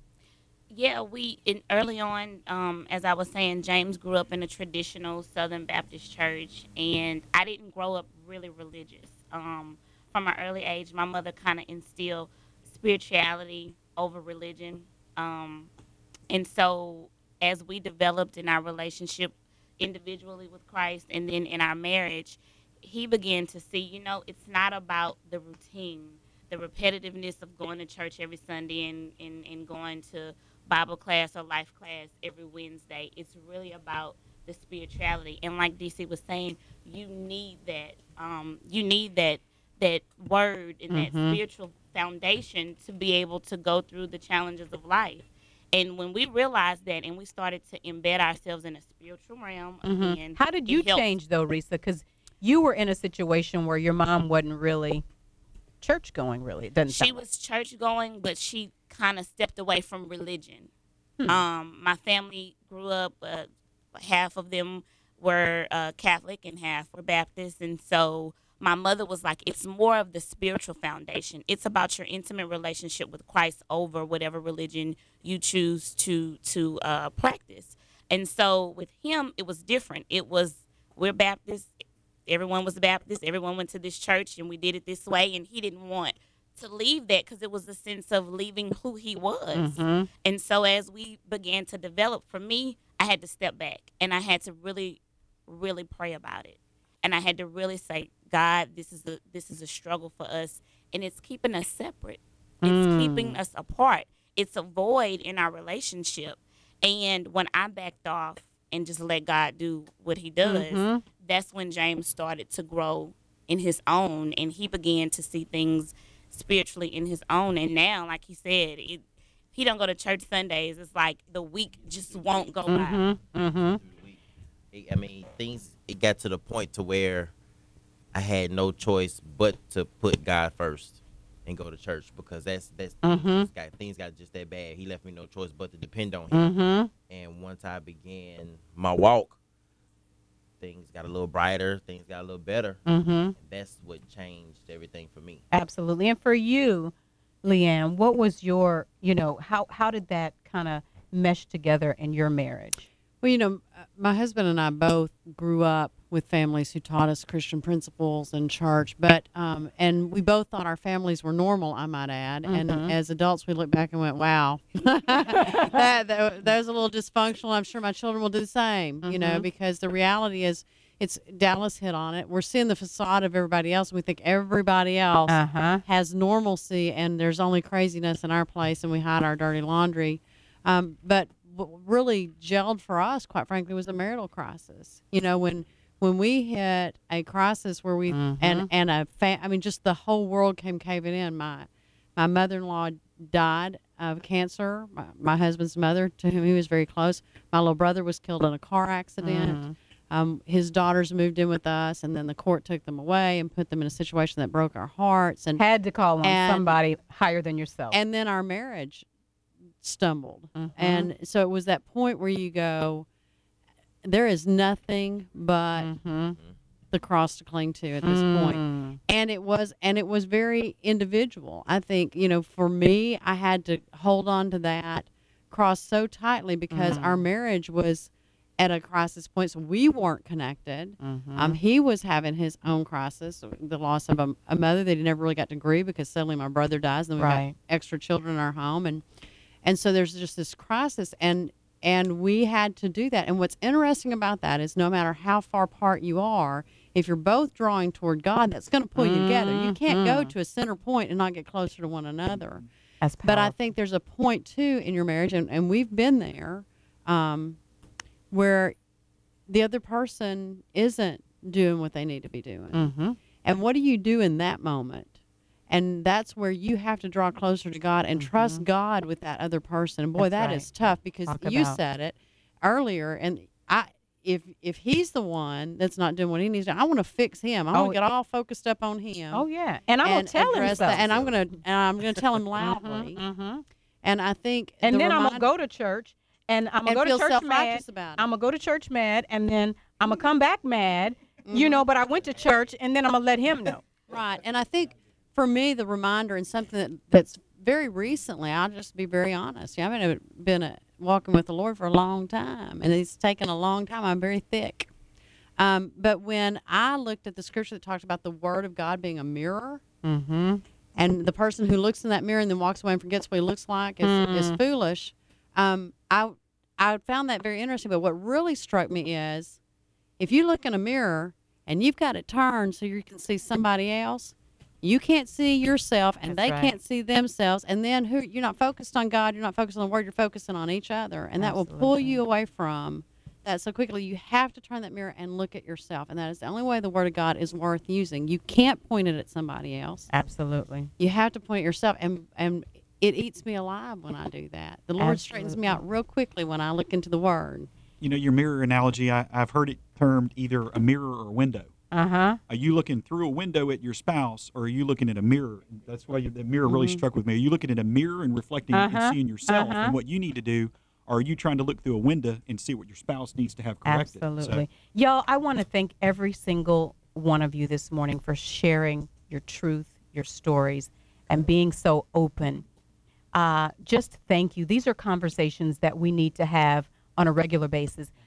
Yeah, we in early on, um, as I was saying, James grew up in a traditional Southern Baptist church, and I didn't grow up really religious. Um, from an early age, my mother kind of instilled spirituality over religion, um, and so as we developed in our relationship individually with Christ, and then in our marriage, he began to see, you know, it's not about the routine, the repetitiveness of going to church every Sunday and, and, and going to Bible class or life class every Wednesday. It's really about the spirituality. And like D C was saying, you need that. Um, you need that that word and that Mhm. spiritual foundation to be able to go through the challenges of life. And when we realized that, and we started to embed ourselves in a spiritual realm Mhm. again, How did it you helped. change though, Risa? Because you were in a situation where your mom wasn't really church going. Really, it doesn't She sound was church going, but she kind of stepped away from religion. Hmm. Um, my family grew up, uh, half of them were uh, Catholic and half were Baptist. And so my mother was like, it's more of the spiritual foundation. It's about your intimate relationship with Christ over whatever religion you choose to, to uh, practice. And so with him, it was different. It was we're Baptist. Everyone was Baptist. Everyone went to this church, and we did it this way. And he didn't want to leave that because it was a sense of leaving who he was. Mm-hmm. And so as we began to develop, for me, I had to step back, and I had to really, really pray about it. And I had to really say, God, this is a this is a struggle for us, and it's keeping us separate. It's Mm. keeping us apart. It's a void in our relationship. And when I backed off and just let God do what he does, Mhm. that's when James started to grow in his own, and he began to see things spiritually in his own. And now, like he said, it, he don't go to church Sundays. It's like the week just won't go by. Mm-hmm. It- I mean, things, it got to the point to where I had no choice but to put God first and go to church, because that's that's Mhm. things, got, things got just that bad. He left me no choice but to depend on him. Mhm. And once I began my walk, things got a little brighter, things got a little better. Mhm. And that's what changed everything for me. Absolutely. And for you, Leanne, what was your, you know, how, how did that kind of mesh together in your marriage? Well, you know, uh, my husband and I both grew up with families who taught us Christian principles and church, but um, and we both thought our families were normal, I might add. Mhm. And as adults, we look back and went, "Wow, that, that that was a little dysfunctional." I'm sure my children will do the same, you know, Mhm. because the reality is, it's Dallas hit on it. We're seeing the facade of everybody else, and we think everybody else Uh-huh. has normalcy, and there's only craziness in our place, and we hide our dirty laundry. Um, but what really gelled for us, quite frankly, was a marital crisis. You know, when when we hit a crisis where we Mhm. and and a fa- I mean, just the whole world came caving in. My my mother-in-law died of cancer. My, my husband's mother, to whom he was very close. My little brother was killed in a car accident. Mhm. Um, his daughters moved in with us, and then the court took them away and put them in a situation that broke our hearts. And Had to call on and- somebody higher than yourself. and then our marriage stumbled. Mhm. And so it was that point where you go, there is nothing but Mhm. the cross to cling to at this point. Mm. And it was and it was very individual. I think, you know, for me, I had to hold on to that cross so tightly because Mm. our marriage was at a crisis point. So we weren't connected. Mhm. Um, he was having his own crisis, the loss of a, a mother that he never really got to grieve because suddenly my brother dies, and then we Right. got extra children in our home, and and so there's just this crisis, and and we had to do that. And what's interesting about that is, no matter how far apart you are, if you're both drawing toward God, that's going to pull you together. You can't go Mhm. to a center point and not get closer to one another. That's But I powerful. think there's a point too in your marriage, and, and we've been there, um, where the other person isn't doing what they need to be doing. Mhm. And what do you do in that moment? And that's where you have to draw closer to God and trust God with that other person. And boy, Mm-hmm. That's that is right. tough, because Talk you about- said it earlier, and I if if he's the one that's not doing what he needs to, I want to fix him. I want Oh, to get all focused up on him. Oh, yeah. And I'm gonna tell him address so. that, and I'm gonna and I'm gonna tell him loudly. Mhm. And I think And the then I'm gonna reminder- go to church, and I'm gonna And go to feel church mad. self-righteous about it. I'm gonna go to church mad, and then I'm gonna come back mad. Mm-hmm. You know, but I went to church, and then I'm gonna let him know. Right. And I think for me, the reminder, and something that, that's very recently, I'll just be very honest. Yeah, I mean, I've been a, walking with the Lord for a long time, and it's taken a long time. I'm very thick. Um, but when I looked at the scripture that talks about the Word of God being a mirror, Mm-hmm. and the person who looks in that mirror and then walks away and forgets what he looks like is, is Mm. foolish, um, I I found that very interesting. But what really struck me is, if you look in a mirror and you've got it turned so you can see somebody else, you can't see yourself, and That's they right. can't see themselves. And then who you're not focused on God, you're not focused on the Word, you're focusing on each other, and that will pull you away from that so quickly. You have to turn that mirror and look at yourself, and that is the only way the Word of God is worth using. You can't point it at somebody else. Absolutely. You have to point it yourself, and and it eats me alive when I do that. The Lord straightens me out real quickly when I look into the Word. You know, your mirror analogy, I, I've heard it termed either a mirror or a window. Uh-huh. Are you looking through a window at your spouse, or are you looking at a mirror? That's why you, the mirror really Mhm. struck with me. Are you looking at a mirror and reflecting Uh-huh. and seeing yourself Uh-huh. and what you need to do? Or are you trying to look through a window and see what your spouse needs to have corrected? So- Absolutely. Y'all, I want to thank every single one of you this morning for sharing your truth, your stories, and being so open. Uh, just thank you. These are conversations that we need to have on a regular basis.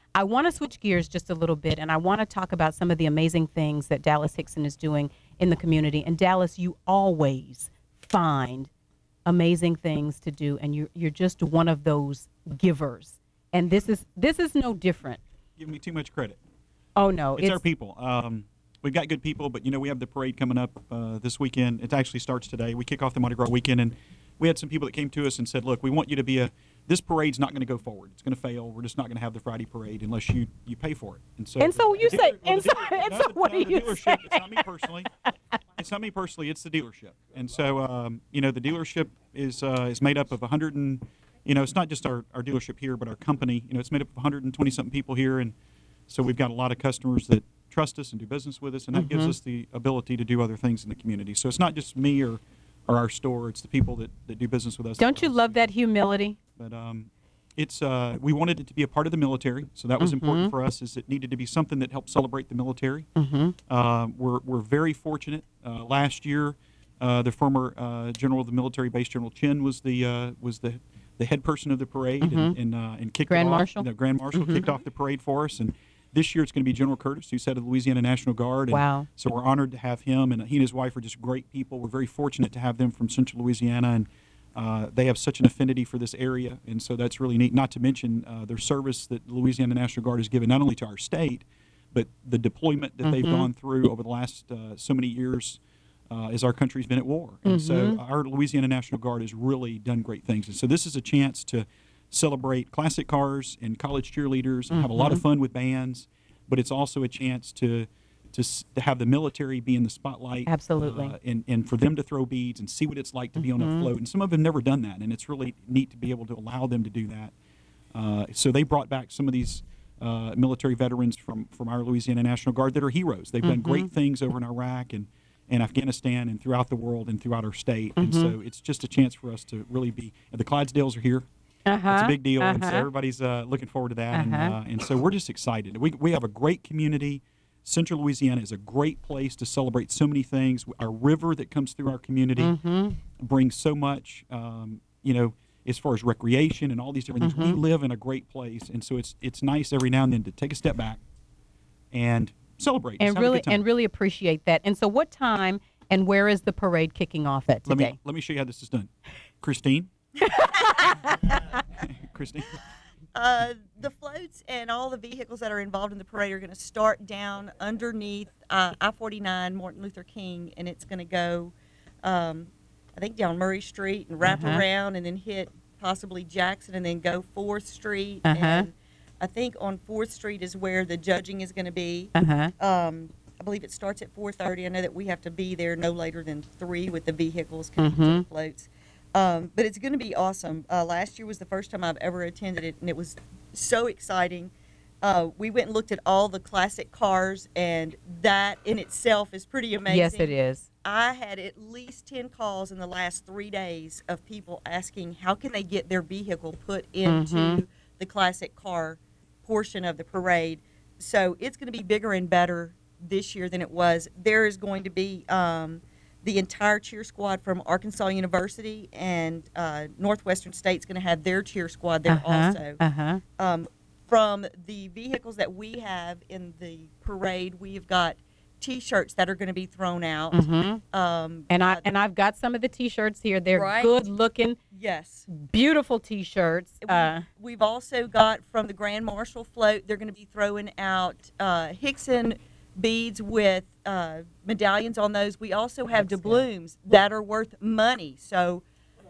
I want to switch gears just a little bit, and I want to talk about some of the amazing things that Dallas Hickson is doing in the community. And Dallas, you always find amazing things to do, and you're you're just one of those givers. And this is this is no different. Give me too much credit. Oh no, it's, it's our people. Um, we've got good people, but you know we have the parade coming up uh, this weekend. It actually starts today. We kick off the Mardi Gras weekend, and we had some people that came to us and said, "Look, we want you to be a. This parade's not going to go forward. It's going to fail. We're just not going to have the Friday parade unless you, you pay for it." And so, and so you say, and so, and so, what do you say? It's not me personally. It's not me personally. It's the dealership. And so, um, you know, the dealership is uh, is made up of a hundred and, you know, it's not just our, our dealership here, but our company. You know, it's made up of one hundred twenty something people here, and so we've got a lot of customers that trust us and do business with us, and that mm-hmm. gives us the ability to do other things in the community. So it's not just me or, or our store; it's the people that, that do business with us. Don't you love that humility? But um, it's uh, we wanted it to be a part of the military, so that was mm-hmm. important for us. Is it needed to be something that helped celebrate the military. Mm-hmm. Uh, we're we're very fortunate. Uh, last year, uh, the former uh, general of the military base, General Chin, was the uh, was the the head person of the parade mm-hmm. and and, uh, and kicked Grand it off. Marshal. The Grand Marshal mm-hmm. kicked off the parade for us, and this year it's going to be General Curtis, who's head of the Louisiana National Guard. And wow! So we're honored to have him, and he and his wife are just great people. We're very fortunate to have them from Central Louisiana, and uh, they have such an affinity for this area, and so that's really neat. Not to mention uh, their service that the Louisiana National Guard has given not only to our state, but the deployment that mm-hmm. they've gone through over the last uh, so many years. Uh, as our country's been at war. And mm-hmm. so our Louisiana National Guard has really done great things. And so this is a chance to celebrate classic cars and college cheerleaders and mm-hmm. have a lot of fun with bands, but it's also a chance to to, to have the military be in the spotlight. Absolutely. Uh, and, and for them to throw beads and see what it's like to be mm-hmm. on a float. And some of them have never done that, and it's really neat to be able to allow them to do that. Uh, so they brought back some of these uh, military veterans from, from our Louisiana National Guard that are heroes. They've done mm-hmm. great things over in Iraq and and Afghanistan and throughout the world and throughout our state. Mm-hmm. And so it's just a chance for us to really be, the Clydesdales are here. Uh-huh. It's a big deal, uh-huh. and so everybody's uh, looking forward to that. Uh-huh. And, uh, and so we're just excited. We, we have a great community. Central Louisiana is a great place to celebrate so many things. Our river that comes through our community mm-hmm. brings so much, um, you know, as far as recreation and all these different mm-hmm. things. We live in a great place, and so it's it's nice every now and then to take a step back and celebrate. And really, and really appreciate that. And so what time and where is the parade kicking off at today? Let me, let me show you how this is done. Christine? Christine? Uh, the floats and all the vehicles that are involved in the parade are going to start down underneath uh, I forty-nine Martin Luther King, and it's going to go, um, I think, down Murray Street and wrap uh-huh. around and then hit possibly Jackson and then go fourth Street. Uh-huh. And I think on fourth Street is where the judging is going to be. Uh-huh. Um, I believe it starts at four thirty. I know that we have to be there no later than three with the vehicles connected mm-hmm. to the floats. Um, but it's going to be awesome. Uh, last year was the first time I've ever attended it, and it was so exciting. Uh, we went and looked at all the classic cars, and that in itself is pretty amazing. Yes, it is. I had at least ten calls in the last three days of people asking how can they get their vehicle put into mm-hmm. the classic car portion of the parade. So it's going to be bigger and better this year than it was. There is going to be um, the entire cheer squad from Arkansas University, and uh, Northwestern State's going to have their cheer squad there uh-huh, also. Uh-huh. Um, from the vehicles that we have in the parade, we've got T-shirts that are going to be thrown out. Mm-hmm. Um, and I and I've got some of the T-shirts here. They're right? good looking. Yes. Beautiful T-shirts. Uh, We've also got from the Grand Marshal float, they're going to be throwing out uh, Hickson beads with uh, medallions on those. We also have doubloons that are worth money. So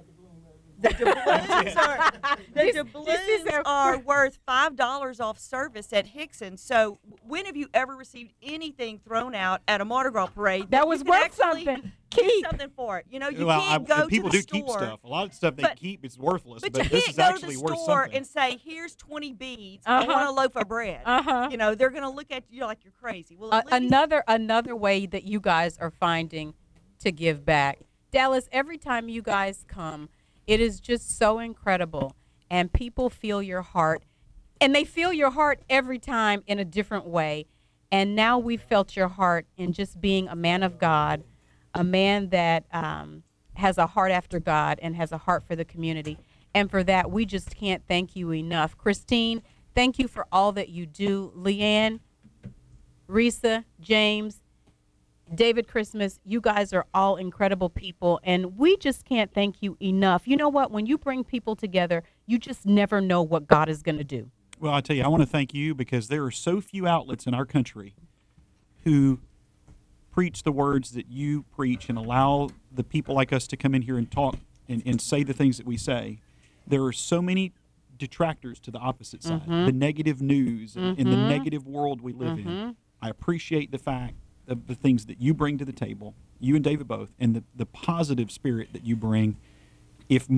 the doubloons are the doubloons are worth five dollars off service at Hickson. So when have you ever received anything thrown out at a Mardi Gras parade that was worth something? Keep something for it. You know, you well, can't I, go people to the do keep store. stuff. A lot of stuff they but, keep is worthless, but, but you this can't is go actually to the worth store something. and say, "Here's twenty beads. Uh-huh. I want a loaf of bread." Uh-huh. You know, they're going to look at you like you're crazy. Well, uh, at least, another another way that you guys are finding to give back, Dallas. Every time you guys come, it is just so incredible, and people feel your heart, and they feel your heart every time in a different way. And now we've felt your heart in just being a man of God, a man that um, has a heart after God and has a heart for the community. And for that, we just can't thank you enough. Christine, thank you for all that you do. Leanne, Risa, James, David Christmas, you guys are all incredible people, and we just can't thank you enough. You know what? When you bring people together, you just never know what God is going to do. Well, I tell you, I want to thank you because there are so few outlets in our country who preach the words that you preach and allow the people like us to come in here and talk and, and say the things that we say. There are so many detractors to the opposite side, Mhm. the negative news and, and the Mhm. negative world we live in. Mhm. I appreciate the fact of the things that you bring to the table, you and David both, and the, the positive spirit that you bring. If